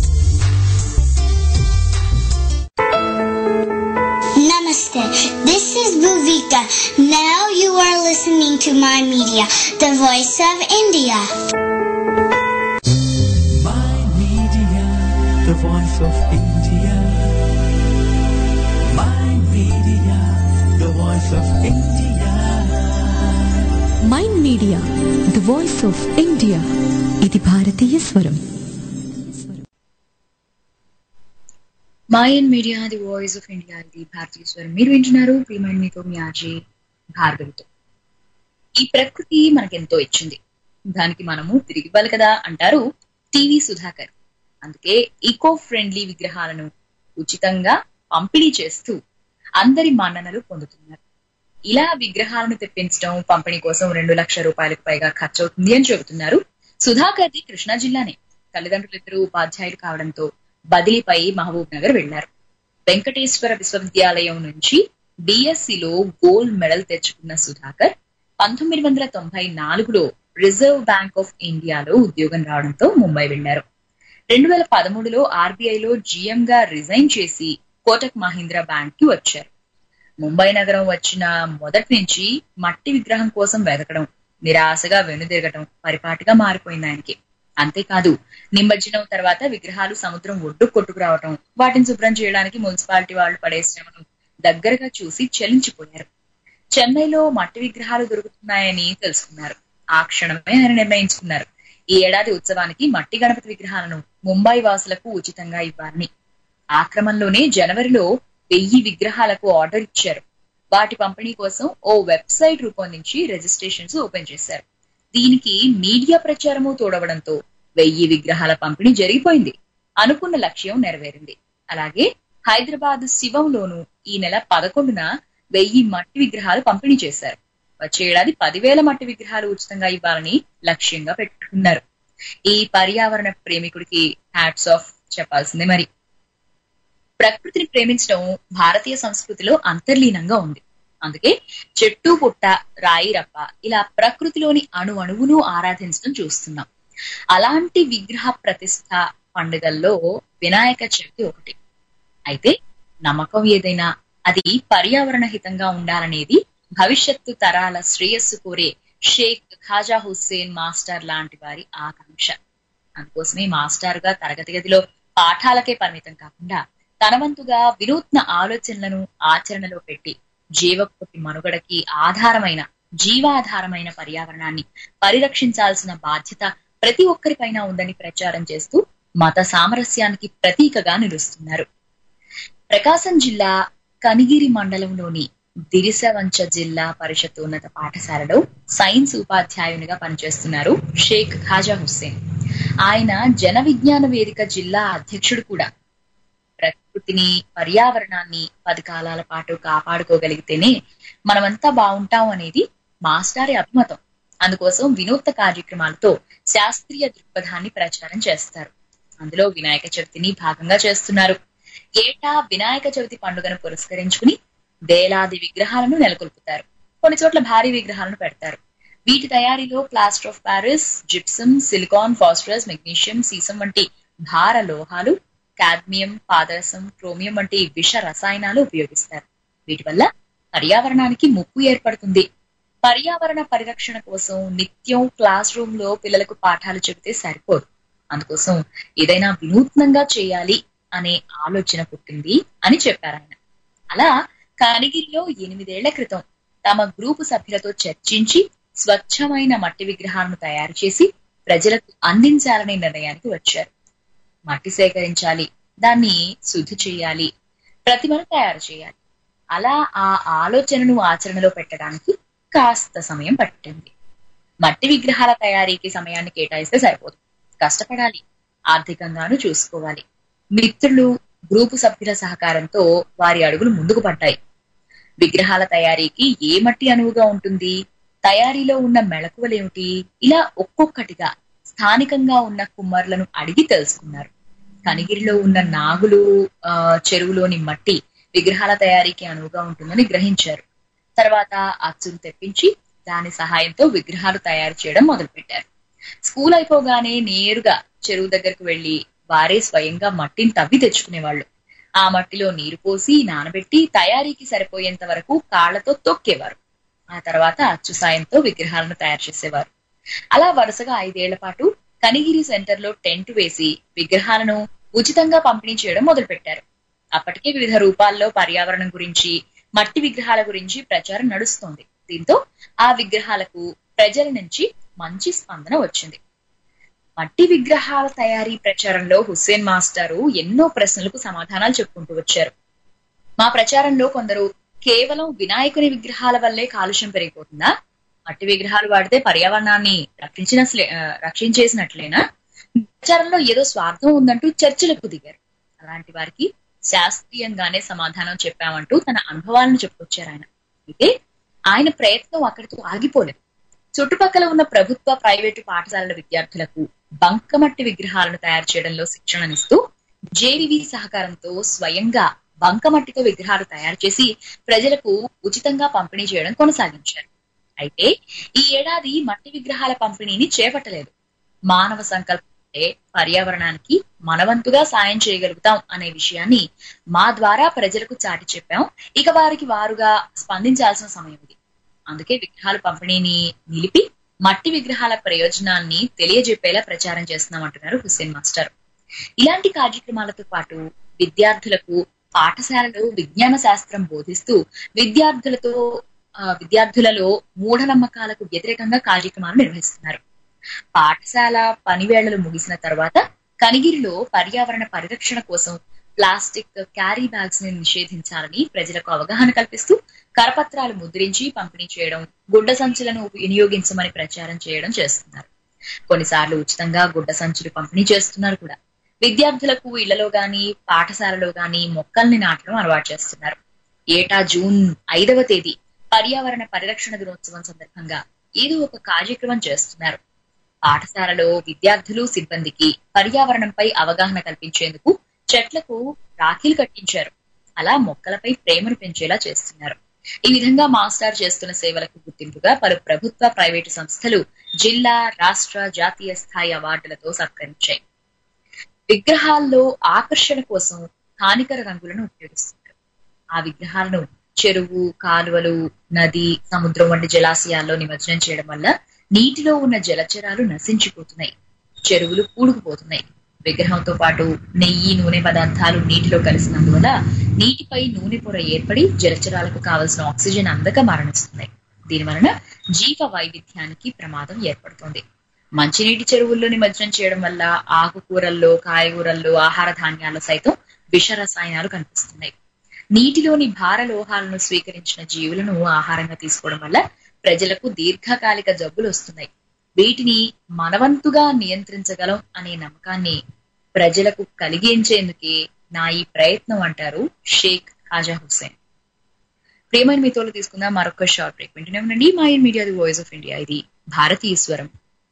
Namaste. This is Bhuvika. Now you are listening to My Media, the voice of India. My Media, the voice of India. My Media, the voice of India. Mind Media the voice of India, ఇది భారతీయ స్వరం. Mind Media the voice of India, ఇది భారతీయ స్వరం. మీరు వింటున్నారు ప్రియమైన మీతో మీ ఆర్జే భార్గవితో. ఈ ప్రకృతి మనకెంతో ఇచ్చింది, దానికి మనము తిరిగి ఇవ్వాలి కదా అంటారు టీవీ సుధాకర్. అందుకే ఈకో ఫ్రెండ్లీ విగ్రహాలను ఉచితంగా పంపిణీ చేస్తూ అందరి మన్ననలు పొందుతున్నారు. ఇలా విగ్రహాలను తెప్పించడం, పంపిణీ కోసం రెండు లక్షల రూపాయలకు పైగా ఖర్చు అవుతుంది అని చెబుతున్నారు. సుధాకర్ది కృష్ణా జిల్లానే. తల్లిదండ్రులిద్దరూ ఉపాధ్యాయులు కావడంతో బదిలీపై మహబూబ్ నగర్ వెళ్లారు. వెంకటేశ్వర విశ్వవిద్యాలయం నుంచి బిఎస్సిలో గోల్డ్ మెడల్ తెచ్చుకున్న సుధాకర్ పంతొమ్మిది వందల తొంభై నాలుగులో రిజర్వ్ బ్యాంక్ ఆఫ్ ఇండియాలో ఉద్యోగం రావడంతో ముంబై వెళ్లారు. రెండు వేల పదమూడులో ఆర్బీఐలో జీఎం గా రిజైన్ చేసి కోటక్ మహీంద్రా బ్యాంక్ కి వచ్చారు. ముంబై నగరం వచ్చిన మొదటి నుంచి మట్టి విగ్రహం కోసం వెతకడం, నిరాశగా వెనుదిరగటం పరిపాటిగా మారిపోయింది ఆయనకి. అంతేకాదు, నిమజ్జనం తర్వాత విగ్రహాలు సముద్రం ఒడ్డు కొట్టుకురావటం, వాటిని శుభ్రం చేయడానికి మున్సిపాలిటీ వాళ్ళు పడే శ్రమను దగ్గరగా చూసి చలించిపోయారు. చెన్నైలో మట్టి విగ్రహాలు దొరుకుతున్నాయని తెలుసుకున్నారు. ఆ క్షణమే ఆయన నిర్ణయించుకున్నారు, ఈ ఏడాది ఉత్సవానికి మట్టి గణపతి విగ్రహాలను ముంబై వాసులకు ఉచితంగా ఇవ్వాలని. ఆ క్రమంలోనే జనవరిలో వెయ్యి విగ్రహాలకు ఆర్డర్ ఇచ్చారు. వాటి పంపిణీ కోసం ఓ వెబ్సైట్ రూపొందించి రిజిస్ట్రేషన్స్ ఓపెన్ చేశారు. దీనికి మీడియా ప్రచారము తోడవడంతో వెయ్యి విగ్రహాల పంపిణీ జరిగిపోయింది. అనుకున్న లక్ష్యం నెరవేరింది. అలాగే హైదరాబాద్ శివంలోను ఈ నెల పదకొండున వెయ్యి మట్టి విగ్రహాలు పంపిణీ చేశారు. వచ్చే ఏడాది పదివేల మట్టి విగ్రహాలు ఉచితంగా ఇవ్వాలని లక్ష్యంగా పెట్టుకున్నారు. ఈ పర్యావరణ ప్రేమికుడికి హ్యాట్స్ ఆఫ్ చెప్పాల్సిందే. మరి ప్రకృతిని ప్రేమించడం భారతీయ సంస్కృతిలో అంతర్లీనంగా ఉంది. అందుకే చెట్టు పుట్ట రాయి రప్ప ఇలా ప్రకృతిలోని అణు అణువును ఆరాధించడం చూస్తున్నాం. అలాంటి విగ్రహ ప్రతిష్ఠ పండుగల్లో వినాయక చవితి ఒకటి. అయితే నమ్మకం ఏదైనా అది పర్యావరణ హితంగా ఉండాలనేది భవిష్యత్తు తరాల శ్రేయస్సు కోరే షేక్ ఖాజా హుస్సేన్ మాస్టర్ లాంటి వారి ఆకాంక్ష. అందుకోసమే మాస్టర్ గా తరగతి గదిలో పాఠాలకే పరిమితం కాకుండా తన వంతుగా వినూత్న ఆలోచనలను ఆచరణలో పెట్టి జీవకోటి మనుగడకి ఆధారమైన జీవాధారమైన పర్యావరణాన్ని పరిరక్షించాల్సిన బాధ్యత ప్రతి ఒక్కరిపైన ఉందని ప్రచారం చేస్తూ మత సామరస్యానికి ప్రతీకగా నిలుస్తున్నారు. ప్రకాశం జిల్లా కనిగిరి మండలంలోని దిరిసవంచ జిల్లా పరిషత్ ఉన్నత పాఠశాలలో సైన్స్ ఉపాధ్యాయునిగా పనిచేస్తున్నారు షేక్ ఖాజా హుస్సేన్. ఆయన జన విజ్ఞాన వేదిక జిల్లా అధ్యక్షుడు కూడా. ప్రకృతిని, పర్యావరణాన్ని పది కాలాల పాటు కాపాడుకోగలిగితేనే మనమంతా బాగుంటాం అనేది మాస్టారి అభిమతం. అందుకోసం వినూత్న కార్యక్రమాలతో శాస్త్రీయ దృక్పథాన్ని ప్రచారం చేస్తారు. అందులో వినాయక చవితిని భాగంగా చేస్తున్నారు. ఏటా వినాయక చవితి పండుగను పురస్కరించుకుని వేలాది విగ్రహాలను నెలకొల్పుతారు. కొన్ని చోట్ల భారీ విగ్రహాలను పెడతారు. వీటి తయారీలో plaster of Paris, gypsum, silicon, phosphorus, magnesium, సీసం వంటి భార లోహాలు, కాడ్మియం, పాదరసం, క్రోమియం వంటి విష రసాయనాలు ఉపయోగిస్తారు. వీటి వల్ల పర్యావరణానికి ముప్పు ఏర్పడుతుంది. పర్యావరణ పరిరక్షణ కోసం నిత్యం క్లాస్ రూమ్ లో పిల్లలకు పాఠాలు చెబితే సరిపోదు. అందుకోసం ఏదైనా వినూత్నంగా చేయాలి అనే ఆలోచన పుట్టింది అని చెప్పారు ఆయన. అలా కనిగిరిలో ఎనిమిదేళ్ల క్రితం తమ గ్రూపు సభ్యులతో చర్చించి స్వచ్ఛమైన మట్టి విగ్రహాలను తయారు చేసి ప్రజలకు అందించాలనే నిర్ణయానికి వచ్చారు. మట్టి సేకరించాలి, దాన్ని శుద్ధి చేయాలి, ప్రతిమను తయారు చేయాలి. అలా ఆ ఆలోచనను ఆచరణలో పెట్టడానికి కాస్త సమయం పట్టింది. మట్టి విగ్రహాల తయారీకి సమయాన్ని కేటాయిస్తే సరిపోదు, కష్టపడాలి, ఆర్థికంగాను చూసుకోవాలి. మిత్రులు, గ్రూపు సభ్యుల సహకారంతో వారి అడుగులు ముందుకు పడ్డాయి. విగ్రహాల తయారీకి ఏ మట్టి అనువుగా ఉంటుంది, తయారీలో ఉన్న మెళకువలేమిటి, ఇలా ఒక్కొక్కటిగా స్థానికంగా ఉన్న కుమ్మర్లను అడిగి తెలుసుకున్నారు. కనిగిరిలో ఉన్న నాగులు ఆ చెరువులోని మట్టి విగ్రహాల తయారీకి అనువుగా ఉంటుందని గ్రహించారు. తర్వాత అచ్చును తెప్పించి దాని సహాయంతో విగ్రహాలు తయారు చేయడం మొదలుపెట్టారు. స్కూల్ అయిపోగానే నేరుగా చెరువు దగ్గరకు వెళ్లి వారే స్వయంగా మట్టిని తవ్వి తెచ్చుకునేవాళ్లు. ఆ మట్టిలో నీరు పోసి నానబెట్టి తయారీకి సరిపోయేంత వరకు కాళ్లతో తొక్కేవారు. ఆ తర్వాత అచ్చు సాయంతో విగ్రహాలను తయారు చేసేవారు. అలా వరుసగా ఐదేళ్ల పాటు కనిగిరి సెంటర్ లో టెంట్ వేసి విగ్రహాలను ఉచితంగా పంపిణీ చేయడం మొదలుపెట్టారు. అప్పటికే వివిధ రూపాల్లో పర్యావరణం గురించి, మట్టి విగ్రహాల గురించి ప్రచారం నడుస్తోంది. దీంతో ఆ విగ్రహాలకు ప్రజల నుంచి మంచి స్పందన వచ్చింది. మట్టి విగ్రహాల తయారీ ప్రచారంలో హుస్సేన్ మాస్టారు ఎన్నో ప్రశ్నలకు సమాధానాలు చెప్పుకుంటూ వచ్చారు. మా ప్రచారంలో కొందరు కేవలం వినాయకుని విగ్రహాల వల్లే కాలుష్యం పెరిగిపోతుందా, మట్టి విగ్రహాలు వాడితే పర్యావరణాన్ని రక్షించిన రక్షించేసినట్లేనా, ప్రచారంలో ఏదో స్వార్థం ఉందంటూ చర్చలకు దిగారు. అలాంటి వారికి శాస్త్రీయంగానే సమాధానం చెప్పామంటూ తన అనుభవాలను చెప్పుకొచ్చారు ఆయన. అయితే ఆయన ప్రయత్నం అక్కడితో ఆగిపోలేదు. చుట్టుపక్కల ఉన్న ప్రభుత్వ, ప్రైవేటు పాఠశాలల విద్యార్థులకు బంకమట్టి విగ్రహాలను తయారు చేయడంలో శిక్షణనిస్తూ జేవివి సహకారంతో స్వయంగా బంకమట్టితో విగ్రహాలు తయారు చేసి ప్రజలకు ఉచితంగా పంపిణీ చేయడం కొనసాగించారు. అయితే ఈ ఏడాది మట్టి విగ్రహాల పంపిణీని చేపట్టలేదు. మానవ సంకల్పం పర్యావరణానికి మనవంతుగా సాయం చేయగలుగుతాం అనే విషయాన్ని మా ద్వారా ప్రజలకు చాటి చెప్పాం. ఇక వారికి వారుగా స్పందించాల్సిన సమయం ఇది. అందుకే విగ్రహాల పంపిణీని నిలిపి మట్టి విగ్రహాల ప్రయోజనాన్ని తెలియజెప్పేలా ప్రచారం చేస్తున్నామంటున్నారు హుస్సేన్ మాస్టర్. ఇలాంటి కార్యక్రమాలతో పాటు విద్యార్థులకు పాఠశాలలో విజ్ఞాన శాస్త్రం బోధిస్తూ విద్యార్థులతో విద్యార్థులలో మూఢనమ్మకాలకు వ్యతిరేకంగా కార్యక్రమాలు నిర్వహిస్తున్నారు. పాఠశాల పనివేళలు ముగిసిన తర్వాత కనిగిరిలో పర్యావరణ పరిరక్షణ కోసం ప్లాస్టిక్ క్యారీ బ్యాగ్స్ ని నిషేధించాలని ప్రజలకు అవగాహన కల్పిస్తూ కరపత్రాలు ముద్రించి పంపిణీ చేయడం, గుడ్డ సంచులను వినియోగించమని ప్రచారం చేయడం చేస్తున్నారు. కొన్నిసార్లు ఉచితంగా గుడ్డ సంచులు పంపిణీ చేస్తున్నారు కూడా. విద్యార్థులకు ఇళ్లలో గాని పాఠశాలలో గాని మొక్కల్ని నాటడం అలవాటు చేస్తున్నారు. ఏటా జూన్ ఐదవ తేదీ పర్యావరణ పరిరక్షణ దినోత్సవం సందర్భంగా ఏదో ఒక కార్యక్రమం చేస్తున్నారు. పాఠశాలలో విద్యార్థులు, సిబ్బందికి పర్యావరణంపై అవగాహన కల్పించేందుకు చెట్లకు రాఖీలు కట్టించారు. అలా మొక్కలపై ప్రేమను పెంచేలా చేస్తున్నారు. ఈ విధంగా మాస్టర్ చేస్తున్న సేవలకు గుర్తింపుగా పలు ప్రభుత్వ, ప్రైవేటు సంస్థలు జిల్లా, రాష్ట్ర, జాతీయ స్థాయి అవార్డులతో సత్కరించాయి. విగ్రహాల్లో ఆకర్షణ కోసం హానికర రంగులను ఉపయోగిస్తున్నారు. ఆ విగ్రహాలను చెరువు, కాలువలు, నది, సముద్రం వంటి జలాశయాల్లో నిమజ్జనం చేయడం వల్ల నీటిలో ఉన్న జలచరాలు నశించిపోతున్నాయి, చెరువులు పూడుకుపోతున్నాయి. విగ్రహంతో పాటు నెయ్యి, నూనె పదార్థాలు నీటిలో కలిసినందువల్ల నీటిపై నూనె పొర ఏర్పడి జలచరాలకు కావలసిన ఆక్సిజన్ అందక మరణిస్తున్నాయి. దీని వలన జీవ వైవిధ్యానికి ప్రమాదం ఏర్పడుతోంది. మంచినీటి చెరువుల్లో నిమజ్జనం చేయడం వల్ల ఆకుకూరల్లో, కాయగూరల్లో, ఆహార ధాన్యాల్లో సైతం విష రసాయనాలు కనిపిస్తున్నాయి. నీటిలోని భార లోహాలను స్వీకరించిన జీవులను ఆహారంగా తీసుకోవడం వల్ల ప్రజలకు దీర్ఘకాలిక జబ్బులు వస్తున్నాయి. వీటిని మనవంతుగా నియంత్రించగలం అనే నమ్మకాన్ని ప్రజలకు కలిగించేందుకే నా ఈ ప్రయత్నం అంటారు షేక్ ఖాజా హుస్సేన్. ప్రియమైన మీతోలు తీసుకుందాం మరొక షార్ట్ బ్రేక్. వింటూనే ఉండండి Mind Media, the voice of India. ఇది భారతీయ స్వరం.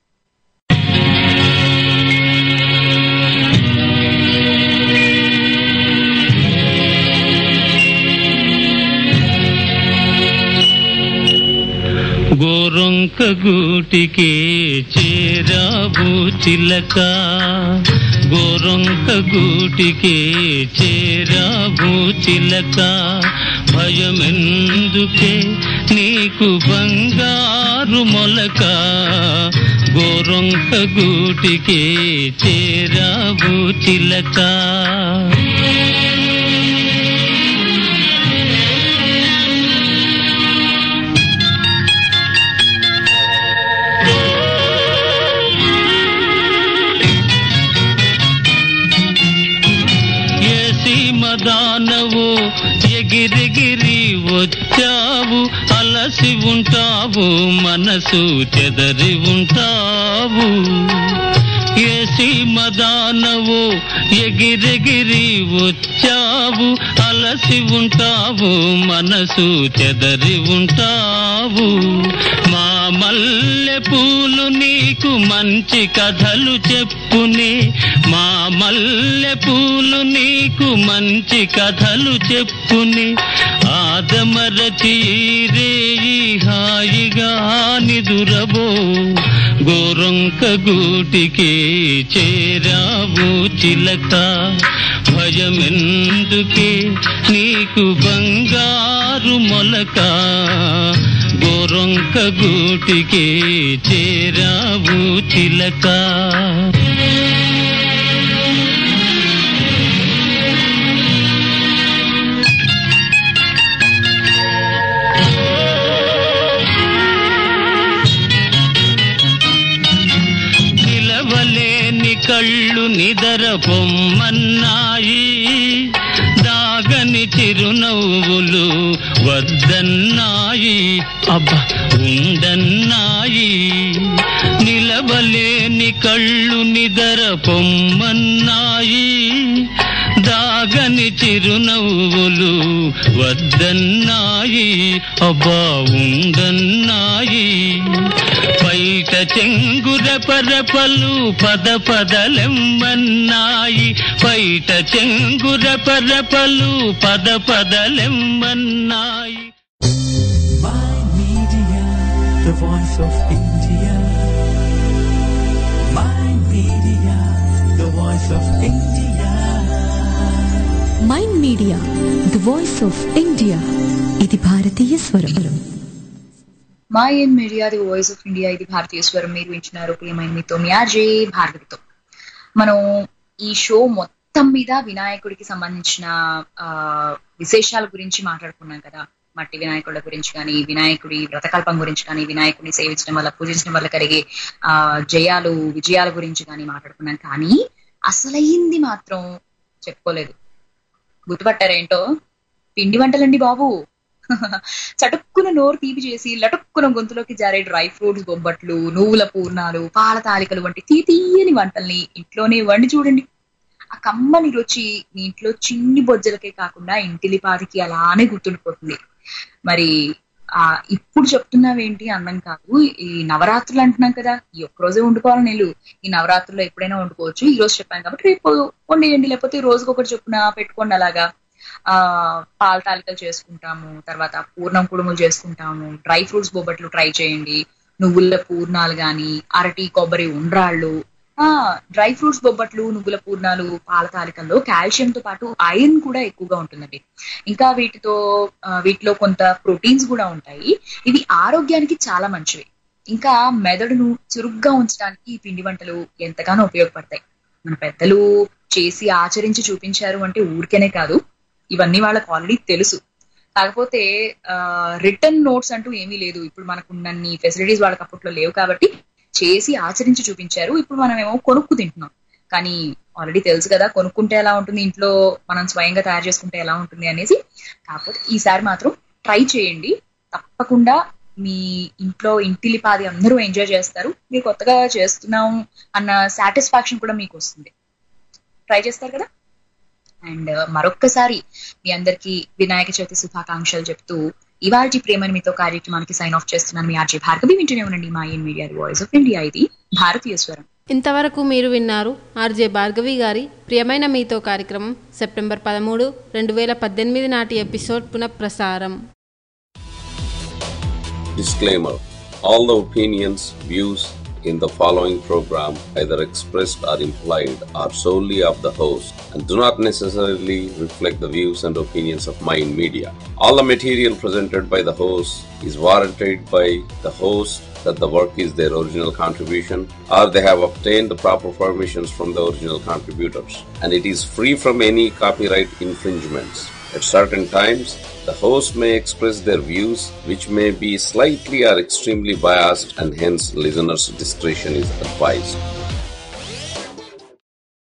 గోరొంక గూటికి చేరావు చిలక, గోరొంక గూటికి చేరావు చిలక, భయమెందుకే నీకు బంగారు మొలక, గోరొంక గూటికి చేరావు చిలక. వచ్చావు అలసి ఉంటావు మనసు చెదరి ఉంటావు ఏసి మదానవు ఎగిరెగిరి వచ్చావు అలసి ఉంటావు మనసు చెదరి ఉంటావు మా మల్లె పూలు నీకు మంచి కథలు చెప్పునే మా మల్లె పూలు నీకు మంచి కథలు చెప్పునే ఆదమరచి రేయి హాయిగా నిదురబో గోరొంక గూటికే చేరావు చిలక భయమెందుకే నీకు బంగారు మొలక గోరొంక గూటికే చేరావు చిలక కళ్ళు నిదర పొమ్మన్నాయి దాగని చిరునవ్వులు వద్దన్నాయి అబ్బా ఉండన్నాయి నిలవలేని కళ్ళు నిదర పొమ్మన్నాయి దాగని చిరునవ్వులు వద్దన్నాయి అబ్బా ఉండన్నాయి పైట చెంగుర పరపలు పద పదలెమ్మన్నాయి పైట చెంగుర పరపలు పద పదలెమ్మన్నాయి. The voice of India. My media, the voice of India. Mind Media the voice of India ఇది భారతీయ స్వరం. Mind Media the voice of India ఇది భారతీయ స్వరం. మీరు వింటున్నారు ప్రియమైన మీతో మ్యాజే భార్గవితో. మనం ఈ షో మొత్తం మీద వినాయకుడికి సంబంధించిన ఆ విశేషాల గురించి మాట్లాడుకున్నాం కదా. మట్టి వినాయకుల గురించి కానీ, వినాయకుడి వ్రతకల్పం గురించి కానీ, వినాయకుడిని సేవించడం వల్ల పూజించడం వల్ల కలిగే ఆ జయాలు విజయాల గురించి కానీ మాట్లాడుకున్నాం. కానీ అసలైంది మాత్రం చెప్పుకోలేదు. గుర్తుపట్టారేంటో? పిండి వంటలండి బాబు. చటుక్కున నోరు తీపి చేసి లటుక్కున గొంతులోకి జారే డ్రై ఫ్రూట్స్, బొబ్బట్లు, నువ్వుల పూర్ణాలు, పాల తాలికలు వంటి తీ తీయని వంటల్ని ఇంట్లోనే వండి చూడండి. ఆ కమ్మని రుచి మీ ఇంట్లో చిన్ని బొజ్జలకే కాకుండా ఇంటిలిపాదికి అలానే గుర్తుండిపోతుంది. మరి ఆ ఇప్పుడు చెప్తున్నావేంటి అందం కాదు, ఈ నవరాత్రులు అంటున్నాం కదా, ఈ ఒక్కరోజే వండుకోవాలని నేను ఈ నవరాత్రుల్లో ఎప్పుడైనా వండుకోవచ్చు. ఈ రోజు చెప్పాను కాబట్టి రేపు వండేయండి, లేకపోతే రోజుకొకటి చొప్పున పెట్టుకోండి. అలాగా ఆ పాల తాలికలు చేసుకుంటాము, తర్వాత పూర్ణం కుడుములు చేసుకుంటాము, డ్రై ఫ్రూట్స్ బొబ్బట్లు ట్రై చేయండి, నువ్వుల పూర్ణాలు గాని, అరటి కొబ్బరి ఉండ్రాళ్ళు, ఆ డ్రై ఫ్రూట్స్ బొబ్బట్లు, నువ్వుల పూర్ణాలు, పాల తాలికల్లో కాల్షియంతో పాటు ఐరన్ కూడా ఎక్కువగా ఉంటుందండి. ఇంకా వీటితో వీటిలో కొంత ప్రోటీన్స్ కూడా ఉంటాయి. ఇవి ఆరోగ్యానికి చాలా మంచివి. ఇంకా మెదడును చురుగ్గా ఉంచడానికి ఈ పిండి వంటలు ఎంతగానో ఉపయోగపడతాయి. మన పెద్దలు చేసి ఆచరించి చూపించారు అంటే ఊరికేనే కాదు, ఇవన్నీ వాళ్ళకి ఆల్రెడీ తెలుసు. కాకపోతే ఆ రిటర్న్ నోట్స్ అంటూ ఏమీ లేదు. ఇప్పుడు మనకు ఉన్నన్ని ఫెసిలిటీస్ వాళ్ళకి అప్పట్లో లేవు కాబట్టి చేసి ఆచరించి చూపించారు. ఇప్పుడు మనం ఏమో కొనుక్కు తింటున్నాం. కానీ ఆల్రెడీ తెలుసు కదా కొనుక్కుంటే ఎలా ఉంటుంది, ఇంట్లో మనం స్వయంగా తయారు చేసుకుంటే ఎలా ఉంటుంది అనేసి. కాకపోతే ఈసారి మాత్రం ట్రై చేయండి. తప్పకుండా మీ ఇంట్లో ఇంటిలిపాది అందరూ ఎంజాయ్ చేస్తారు. మీరు కొత్తగా చేస్తున్నాం అన్న సాటిస్ఫాక్షన్ కూడా మీకు వస్తుంది. ట్రై చేస్తారు కదా. అండ్ మరొక్కసారి మీ అందరికి వినాయక చవితి శుభాకాంక్షలు చెప్తూ ఇవాళ ప్రేమని మీతో కార్యక్రమానికి సైన్ ఆఫ్ చేస్తున్నాను. మీ ఆర్జే భార్గవి. వింటూనే ఉండండి Mind Media voice of India ఇది భారతీయ స్వరం. ఇంతవరకు మీరు విన్నారు ఆర్జే భార్గవి గారి ప్రియమైన మీతో కార్యక్రమం సెప్టెంబర్ పదమూడు రెండు వేల పద్దెనిమిది నాటి ఎపిసోడ్ పునఃప్రసారం. Disclaimer. All the opinions, views in the following program, either expressed or implied, are solely of the host and do not necessarily reflect the views and opinions of Mind Media. All the material presented by the host is warranted by the host that the work is their original contribution or they have obtained the proper permissions from the original contributors, and it is free from any copyright infringements. At certain times, the host may express their views which may be slightly or extremely biased, and hence listeners' discretion is advised.